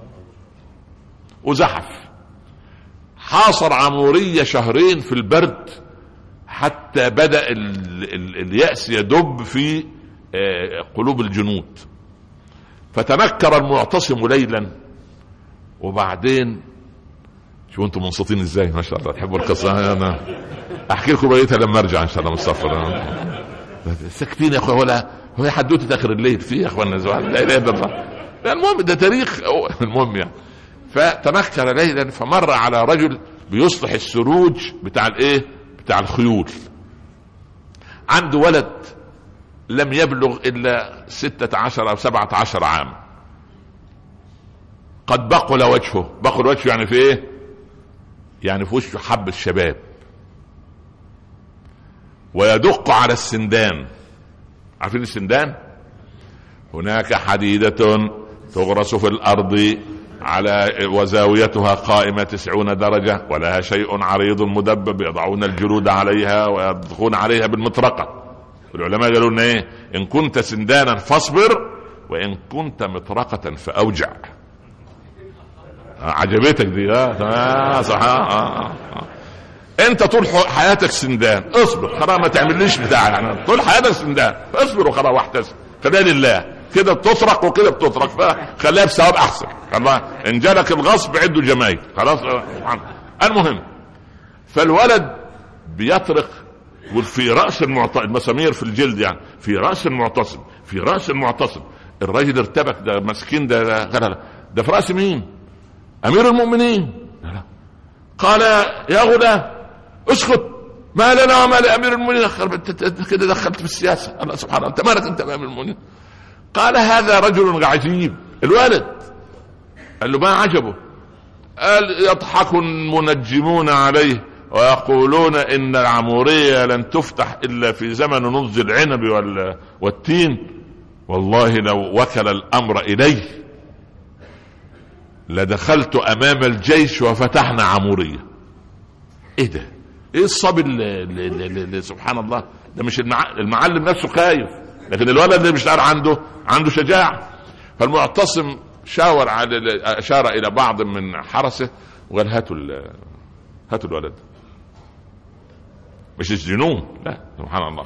وزحف. حاصر عمورية شهرين في البرد حتى بدأ ال ال اليأس يدب في قلوب الجنود. فتنكر المعتصم ليلا. وبعدين شو انتم منصتين ازاي ما شاء الله تحبوا القصة. انا احكي لكم بقيتها لما ارجع ان شاء الله من السفر. ساكتين يا اخوة ولا هو حدوته اخر الليل في يا اخوانا لا اله الا الله. المهم ده تاريخ. المهم يعني فتنكر ليلا فمر على رجل بيصلح السروج بتاع الايه بتاع الخيول. عنده ولد لم يبلغ الا ستة عشر او سبعة عشر عام. قد بقل وجهه. بقل وجهه يعني في ايه يعني في وشه حب الشباب. ويدق على السندان. عارفين السندان؟ هناك حديدة تغرس في الارض على وزاويتها قائمة تسعون درجة ولها شيء عريض مدبب يضعون الجلود عليها ويضغون عليها بالمطرقة. العلماء قالوا لنا ايه ان كنت سندانا فاصبر وان كنت مطرقة فاوجع. عجبتك دي؟ اه صح. آه آه. انت طول حياتك سندان اصبر خلاص ما تعمليش بتاع يعني. طول حياتك سندان اصبر وخلاص واحتسب. خليها لله كده بتطرق وكده بتطرق فخليها بثواب احسن. خلاص ان جالك الغصب عدوا جمايل خلاص. المهم فالولد بيطرق وفي رأس المعتصم المسامير في الجلد يعني في رأس المعتصم في رأس المعتصم. الراجل ارتبك. ده مسكين ده ده, ده في رأس مين؟ امير المؤمنين. قال يا غلام اسكت ما لنا وما لأمير المؤمنين، كده دخلت في السياسة. الله سبحانه، انت مالك انت بأمير المؤمنين؟ قال هذا رجل عجيب. الولد قال له ما عجبه؟ قال يضحك المنجمون عليه ويقولون إن العمورية لن تفتح إلا في زمن نضج العنب والتين. والله لو وكل الأمر إليه لدخلت أمام الجيش وفتحنا عمورية. إيه ده؟ إيه الصبي اللي, اللي, اللي سبحان الله ده؟ مش المعلم نفسه خايف، لكن الولد اللي مش عنده عنده شجاعة. فالمعتصم شاور على أشار إلى بعض من حرسه وقال هاتوا هاتوا الولد، مش الجنون، لا سبحان الله.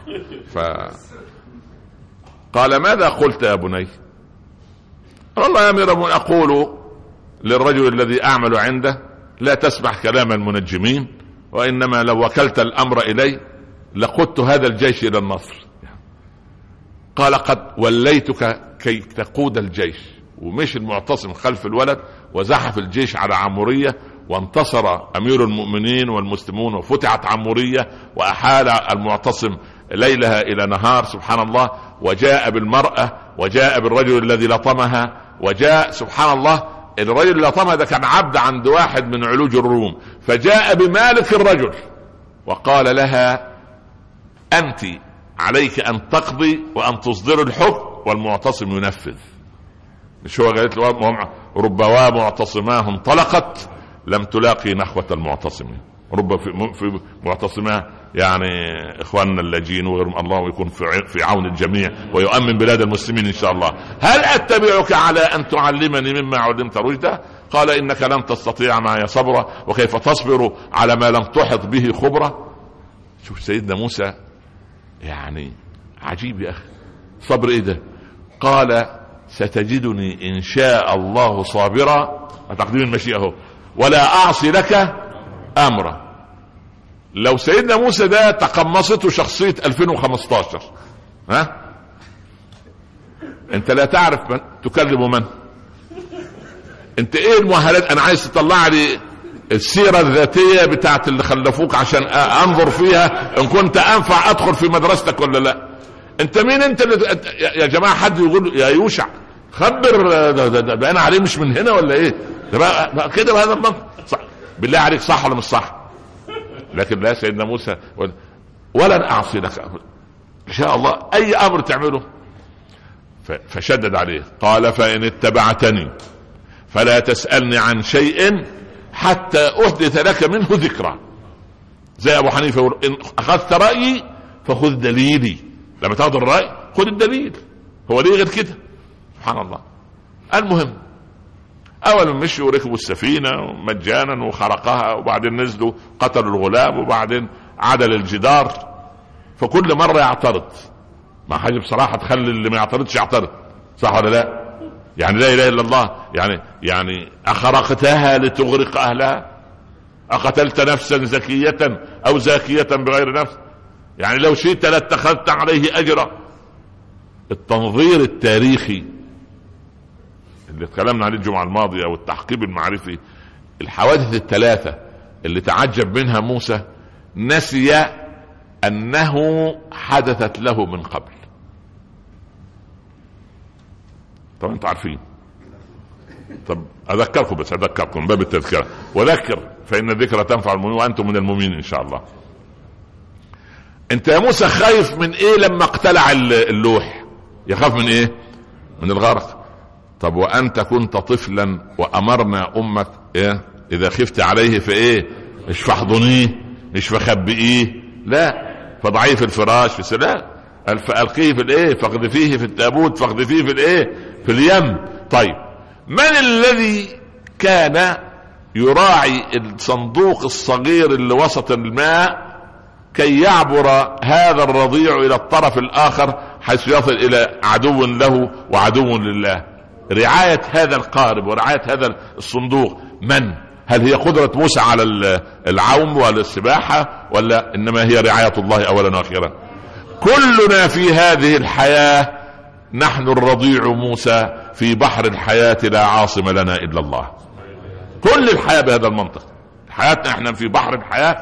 فقال ماذا قلت يا بني؟ والله يا أمير المؤمنين أقول للرجل الذي أعمل عنده لا تسمع كلام المنجمين، وإنما لو وكلت الأمر إلي لقدت هذا الجيش إلى النصر. قال قد وليتك كي تقود الجيش. ومش المعتصم خلف الولد وزحف الجيش على عمورية، وانتصر أمير المؤمنين والمسلمون وفتحت عمورية، وأحال المعتصم ليلها إلى نهار سبحان الله، وجاء بالمرأة وجاء بالرجل الذي لطمها، وجاء سبحان الله الرجل اللي لطمها ده كان عبد عند واحد من علوج الروم، فجاء بمالك الرجل وقال لها أنت عليك أن تقضي وأن تصدر الحكم والمعتصم ينفذ. مش هو قالت له رب ومعتصماه انطلقت لم تلاقي نخوة المعتصمين. رب في معتصماه يعني اخواننا اللاجئين وغيرهم، الله يكون في عون الجميع ويؤمن بلاد المسلمين ان شاء الله. هل اتبعك على ان تعلمني مما علمت رشدا؟ قال انك لن تستطيع معي صبرا، وكيف تصبر على ما لم تحط به خبرا. شوف سيدنا موسى يعني عجيب يا اخي، صبر ايه ده؟ قال ستجدني ان شاء الله صابرا، تقديم المشيئة اهو، ولا اعصي لك امرا. لو سيدنا موسى ده تقمصته شخصية ألفين وخمستاشر، ها انت لا تعرف من تكلم من انت، ايه المؤهلات؟ انا عايز تطلع لي السيرة الذاتية بتاعت اللي خلفوك عشان انظر فيها ان كنت انفع ادخل في مدرستك ولا لا. انت مين انت اللي... يا جماعة حد يقول يا يوشع خبر ده, ده, ده انا عليه مش من هنا ولا ايه؟ ده بقى كده بهذا المنطق صح. بالله عليك صح ولا مش صح؟ لكن لا، سيدنا موسى ولن اعصي لك ان شاء الله اي امر تعمله. فشدد عليه قال فان اتبعتني فلا تسألني عن شيء حتى احدث لك منه ذكرى. زي ابو حنيفة يقول ان اخذت رأيي فخذ دليلي. لما تاخذ الرأي خذ الدليل، هو ليه غير كده؟ سبحان الله. المهم اولا مشوا وركبوا السفينة مجانا وخرقها، وبعدين نزلوا قتلوا الغلام، وبعدين عدل الجدار. فكل مرة يعترض، ما حاجة بصراحة تخلي اللي ما يعترضش يعترض، صح ولا لا؟ يعني لا اله الا الله، يعني يعني اخرقتها لتغرق اهلها؟ اقتلت نفسا زكية او زاكية بغير نفس؟ يعني لو شئت لاتخذت عليه اجرا. التنظير التاريخي اللي اتكلمنا عليه الجمعة الماضية والتحقيب المعرفي، الحوادث الثلاثة اللي تعجب منها موسى نسي انه حدثت له من قبل. طب انتوا عارفين، طب اذكركم بس اذكركم باب التذكرة، وذكر فان الذكرى تنفع المؤمنين وانتم من المؤمنين ان شاء الله. انت يا موسى خايف من ايه لما اقتلع اللوح؟ يخاف من ايه؟ من الغرق. طب وانت كنت طفلا وامرنا امك إيه؟ اذا خفت عليه فايه؟ مش فاحضنيه مش فخبئيه، لا فضعيه في الفراش في سلام، فالقيه في الايه؟ فاقذفيه في التابوت، فاقذفيه في الايه؟ في اليم. طيب من الذي كان يراعي الصندوق الصغير اللي وسط الماء كي يعبر هذا الرضيع الى الطرف الاخر حيث يصل الى عدو له وعدو لله؟ رعاية هذا القارب ورعاية هذا الصندوق من؟ هل هي قدرة موسى على العوم والسباحة، ولا انما هي رعاية الله اولا واخيرا؟ كلنا في هذه الحياة نحن الرضيع موسى في بحر الحياة لا عاصم لنا الا الله. كل الحياة بهذا المنطق، حياتنا احنا في بحر الحياة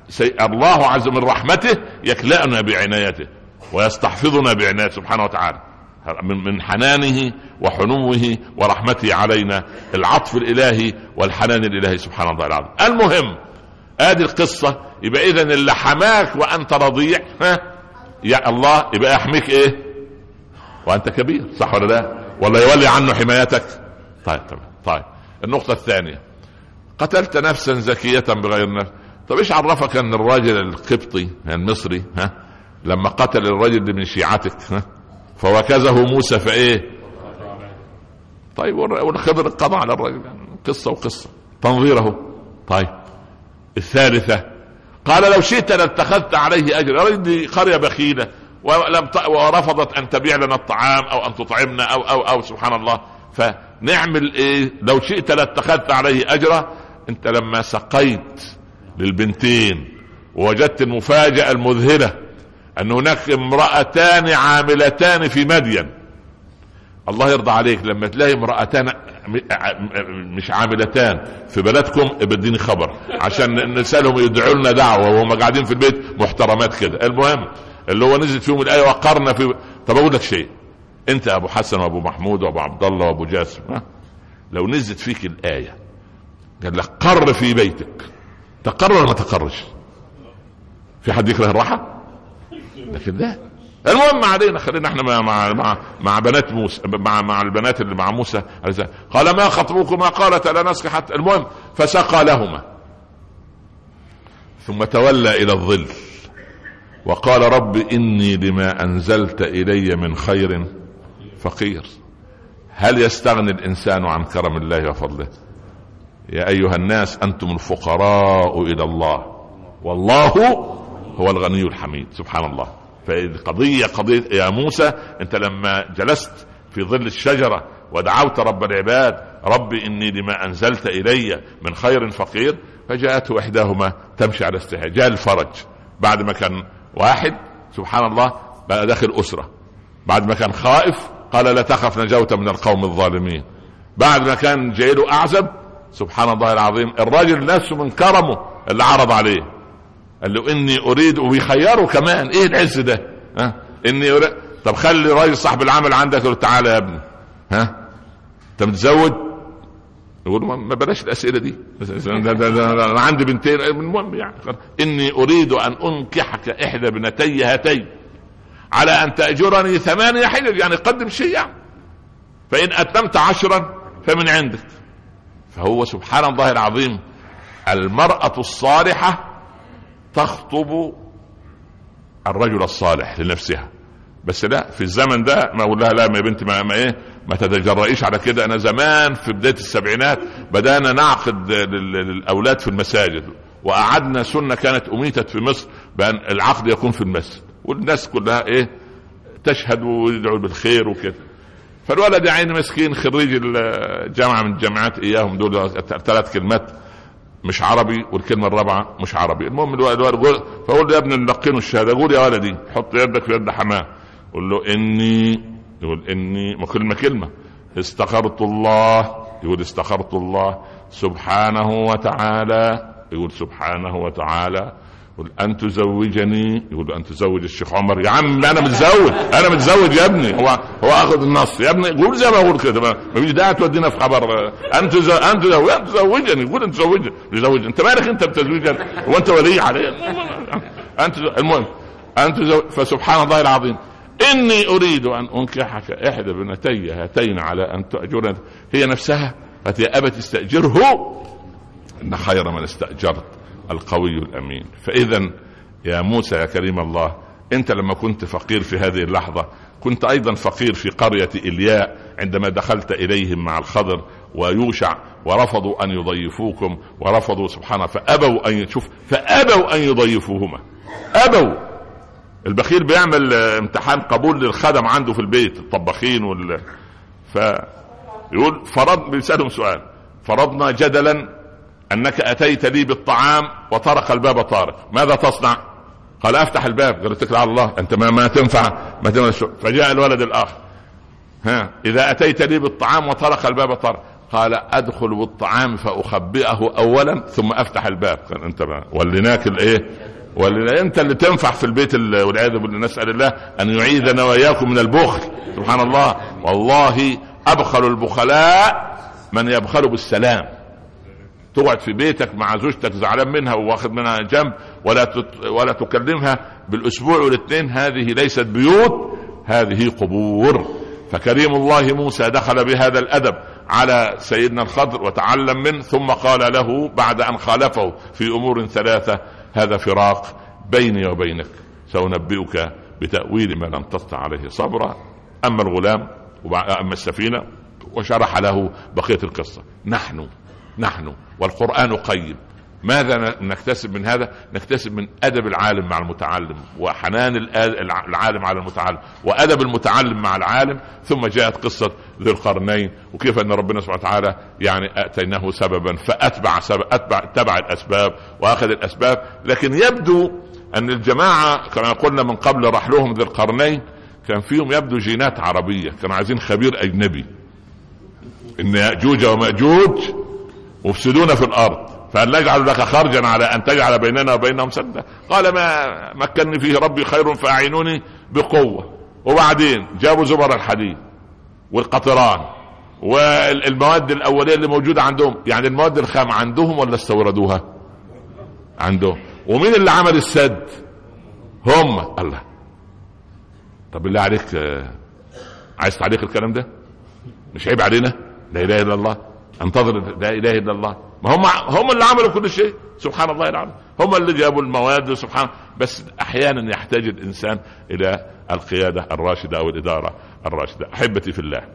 الله عز من رحمته يكلأنا بعنايته ويستحفظنا بعنايته سبحانه وتعالى، من حنانه وحنوه ورحمته علينا، العطف الإلهي والحنان الإلهي سبحان الله العظيم. المهم ادي القصة. يبقى اذن اللي حماك وانت رضيع ها يا الله يبقى يحميك ايه وانت كبير، صح ولا لا؟ ولا يولي عنه حمايتك. طيب طيب طيب النقطة الثانية، قتلت نفسا زكية بغير نفس. طب ايش عرفك ان الراجل القبطي المصري ها لما قتل الرجل اللي من شيعتك ها فوكزه موسى فايه؟ طيب والخضر قضى على الرجل، قصة وقصة تنظيره. طيب الثالثة قال لو شئت لاتخذت عليه اجر. الرجل دي قرية بخيلة ولم ت... ورفضت ان تبيع لنا الطعام او ان تطعمنا او او او سبحان الله، فنعمل ايه؟ لو شئت لاتخذت عليه اجرا. انت لما سقيت للبنتين ووجدت المفاجأة المذهلة ان هناك امرأتان عاملتان في مدين، الله يرضى عليك لما تلاقي امرأتان مش عاملتان في بلدكم ابديني خبر عشان نسألهم يدعوا لنا دعوة وهم قاعدين في البيت محترمات كده. المهم اللي هو نزلت فيهم الآية وقرنا في. طب اقول لك شيء، انت ابو حسن وابو محمود وابو عبد الله وابو جاسم ها؟ لو نزلت فيك الآية قال لك قر في بيتك، تقر ولا ما تقرش؟ في حد يكره الراحة؟ لكن لا. المهم علينا خلينا احنا مع مع مع, مع بنات موسى، مع مع البنات اللي مع موسى. قال ما خطبكما؟ قالت لا نسقي حتى. المهم فسقى لهما ثم تولى الى الظل وقال رب اني لما انزلت الي من خير فقير. هل يستغني الانسان عن كرم الله وفضله؟ يا ايها الناس انتم الفقراء الى الله والله هو الغني الحميد سبحان الله. فقضية قضية يا موسى انت لما جلست في ظل الشجرة ودعوت رب العباد رب اني لما انزلت الي من خير فقير، فجاءته احداهما تمشي على استحياء. جاء الفرج بعد ما كان واحد سبحان الله بقى داخل اسرة، بعد ما كان خائف قال لا تخف نجوت من القوم الظالمين، بعد ما كان جايله اعزب سبحان الله العظيم الراجل نفسه من كرمه اللي عرض عليه قال له اني اريد، وبيخيره كمان. ايه العز ده ها؟ اني أريد. طب خلي راجل صاحب العمل عندك يقول تعالى يا ابني ها انت متزوج؟ يقول ما بلاش الاسئله دي انا عندي بنتين. المهم يعني اني اريد ان انكحك احدى ابنتي هاتين على ان تاجرني ثمانية حجج، يعني قدم شيء يعني. فان اتممت عشرا فمن عندك. فهو سبحان الله العظيم المرأة الصالحة تخطب الرجل الصالح لنفسها. بس لا في الزمن ده ما اقول لها لا يا بنتي ما, ما ايه ما تتجرئيش على كده. انا زمان في بداية السبعينات بدأنا نعقد للاولاد في المساجد، وقعدنا سنة كانت اميتت في مصر بان العقد يكون في المسجد والناس كلها ايه تشهد ويدعوا بالخير وكده. فالولد يا عيني مسكين خريج الجامعة من الجامعات اياهم دول ثلاث كلمات مش عربي والكلمة الرابعة مش عربي. المهم الولد يقول فقول له يا ابني نلقنه الشهادة، قول يا ولدي حط يدك في يد حماه قول له اني، يقول اني ما كلمة كلمة استخرت الله، يقول استخرت الله سبحانه وتعالى، يقول سبحانه وتعالى يقول ان تزوجني، يقول ان تزوج الشيخ عمر. يا عم انا متزوج انا متزوج يا ابني. هو هو اخذ النص يا ابني قول زي ما اقول كده، ما فيش داعي تودينا في خبر انت انت تزوجني. يقول انت تزوجني تزوج انت مالك انت بتزوجني وانت ولي علي انت. المهم انت تزوج. فسبحان الله العظيم اني اريد ان انكحك احدى ابنتي هاتين على ان تؤجرني. هي نفسها قالت يا ابت استاجره ان خير من استاجرت القوي الامين. فاذا يا موسى يا كريم الله انت لما كنت فقير في هذه اللحظة كنت ايضا فقير في قرية الياء عندما دخلت اليهم مع الخضر ويوشع ورفضوا ان يضيفوكم ورفضوا سبحانه فابوا ان يشوف فابوا ان يضيفوهما. ابوا. البخيل بيعمل امتحان قبول للخدم عنده في البيت الطباخين وال فيقول فرض بيسألهم سؤال فرضنا جدلا انك اتيت لي بالطعام وطرق الباب طارق، ماذا تصنع؟ قال افتح الباب. قال اتكل على الله انت ما, ما تنفع ما تنفع. فجاء الولد الاخر ها اذا اتيت لي بالطعام وطرق الباب طارق قال ادخل بالطعام فاخبئه اولا ثم افتح الباب. قال انت بقى وليناك الايه، ولنا انت اللي تنفع في البيت والعياذ بالله. نسال الله ان يعيذنا واياكم من البخل. سبحان الله. والله ابخل البخلاء من يبخل بالسلام. تقعد في بيتك مع زوجتك زعلان منها وواخد منها جنب ولا تت... ولا تكلمها بالاسبوع والاثنين، هذه ليست بيوت، هذه قبور. فكريم الله موسى دخل بهذا الادب على سيدنا الخضر وتعلم منه، ثم قال له بعد ان خالفه في امور ثلاثه: هذا فراق بيني وبينك، سأنبئك بتأويل ما لم تستطع عليه صبرا. اما الغلام واما السفينه، وشرح له بقيه القصه. نحن نحن والقرآن قيم. ماذا نكتسب من هذا؟ نكتسب من أدب العالم مع المتعلم، وحنان العالم على المتعلم، وأدب المتعلم مع العالم. ثم جاءت قصة ذي القرنين، وكيف أن ربنا سبحانه وتعالى يعني أتيناه سببا فأتبع سبب أتبع تبع الأسباب وأخذ الأسباب. لكن يبدو أن الجماعة كما قلنا من قبل رحلهم ذي القرنين كان فيهم يبدو جينات عربية، كانوا عايزين خبير أجنبي، إن يأجوج ومأجوج مفسدون في الأرض، فهل نجعل لك خرجا على أن تجعل بيننا وبينهم سدا؟ قال ما مكنني فيه ربي خير فأعينوني بقوة. وبعدين جابوا زبر الحديد والقطران والمواد الأولية اللي موجودة عندهم. يعني المواد الخام عندهم ولا استوردوها؟ عندهم. ومين اللي عمل السد؟ هم. الله. طب بالله عليك عايز تعليق الكلام ده؟ مش عيب علينا؟ لا إله إلا الله. انتظر لا اله الا الله. ما هم هم اللي عملوا كل شيء. سبحان الله العظيم. هم اللي جابوا المواد. سبحان. بس احيانا يحتاج الانسان الى القياده الراشده او الاداره الراشده. احبتي في الله،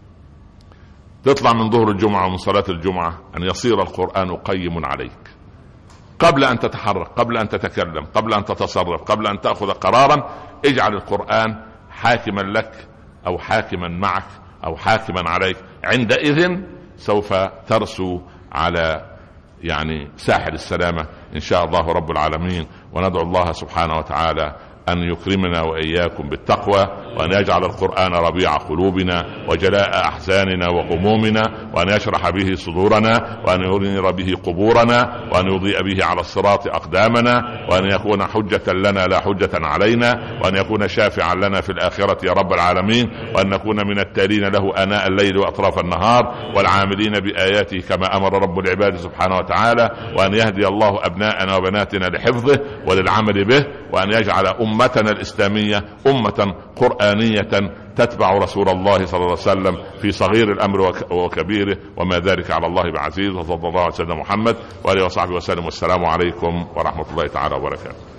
تطلع من ظهر الجمعه ومن صلاه الجمعه ان يصير القران قيم عليك قبل ان تتحرك، قبل ان تتكلم، قبل ان تتصرف، قبل ان تاخذ قرارا. اجعل القران حاكما لك او حاكما معك او حاكما عليك. عندئذ سوف ترسو على يعني ساحل السلامة إن شاء الله رب العالمين. وندعو الله سبحانه وتعالى أن يكرمنا وإياكم بالتقوى، وأن يجعل القرآن ربيع قلوبنا وجلاء أحزاننا وغمومنا، وأن يشرح به صدورنا، وأن ينير به قبورنا، وأن يضيء به على الصراط أقدامنا، وأن يكون حجة لنا لا حجة علينا، وأن يكون شافعا لنا في الآخرة يا رب العالمين، وأن نكون من التالين له آناء الليل وأطراف النهار، والعاملين بآياته كما أمر رب العباد سبحانه وتعالى، وأن يهدي الله أبناءنا وبناتنا لحفظه وللعمل به، وأن يجعل أمتنا الإسلامية أمة قرآنية تتبع رسول الله صلى الله عليه وسلم في صغير الأمر وكبيره، وما ذلك على الله بعزيز. وصلى الله على سيدنا محمد وآله وصحبه وسلم، والسلام عليكم ورحمة الله تعالى وبركاته.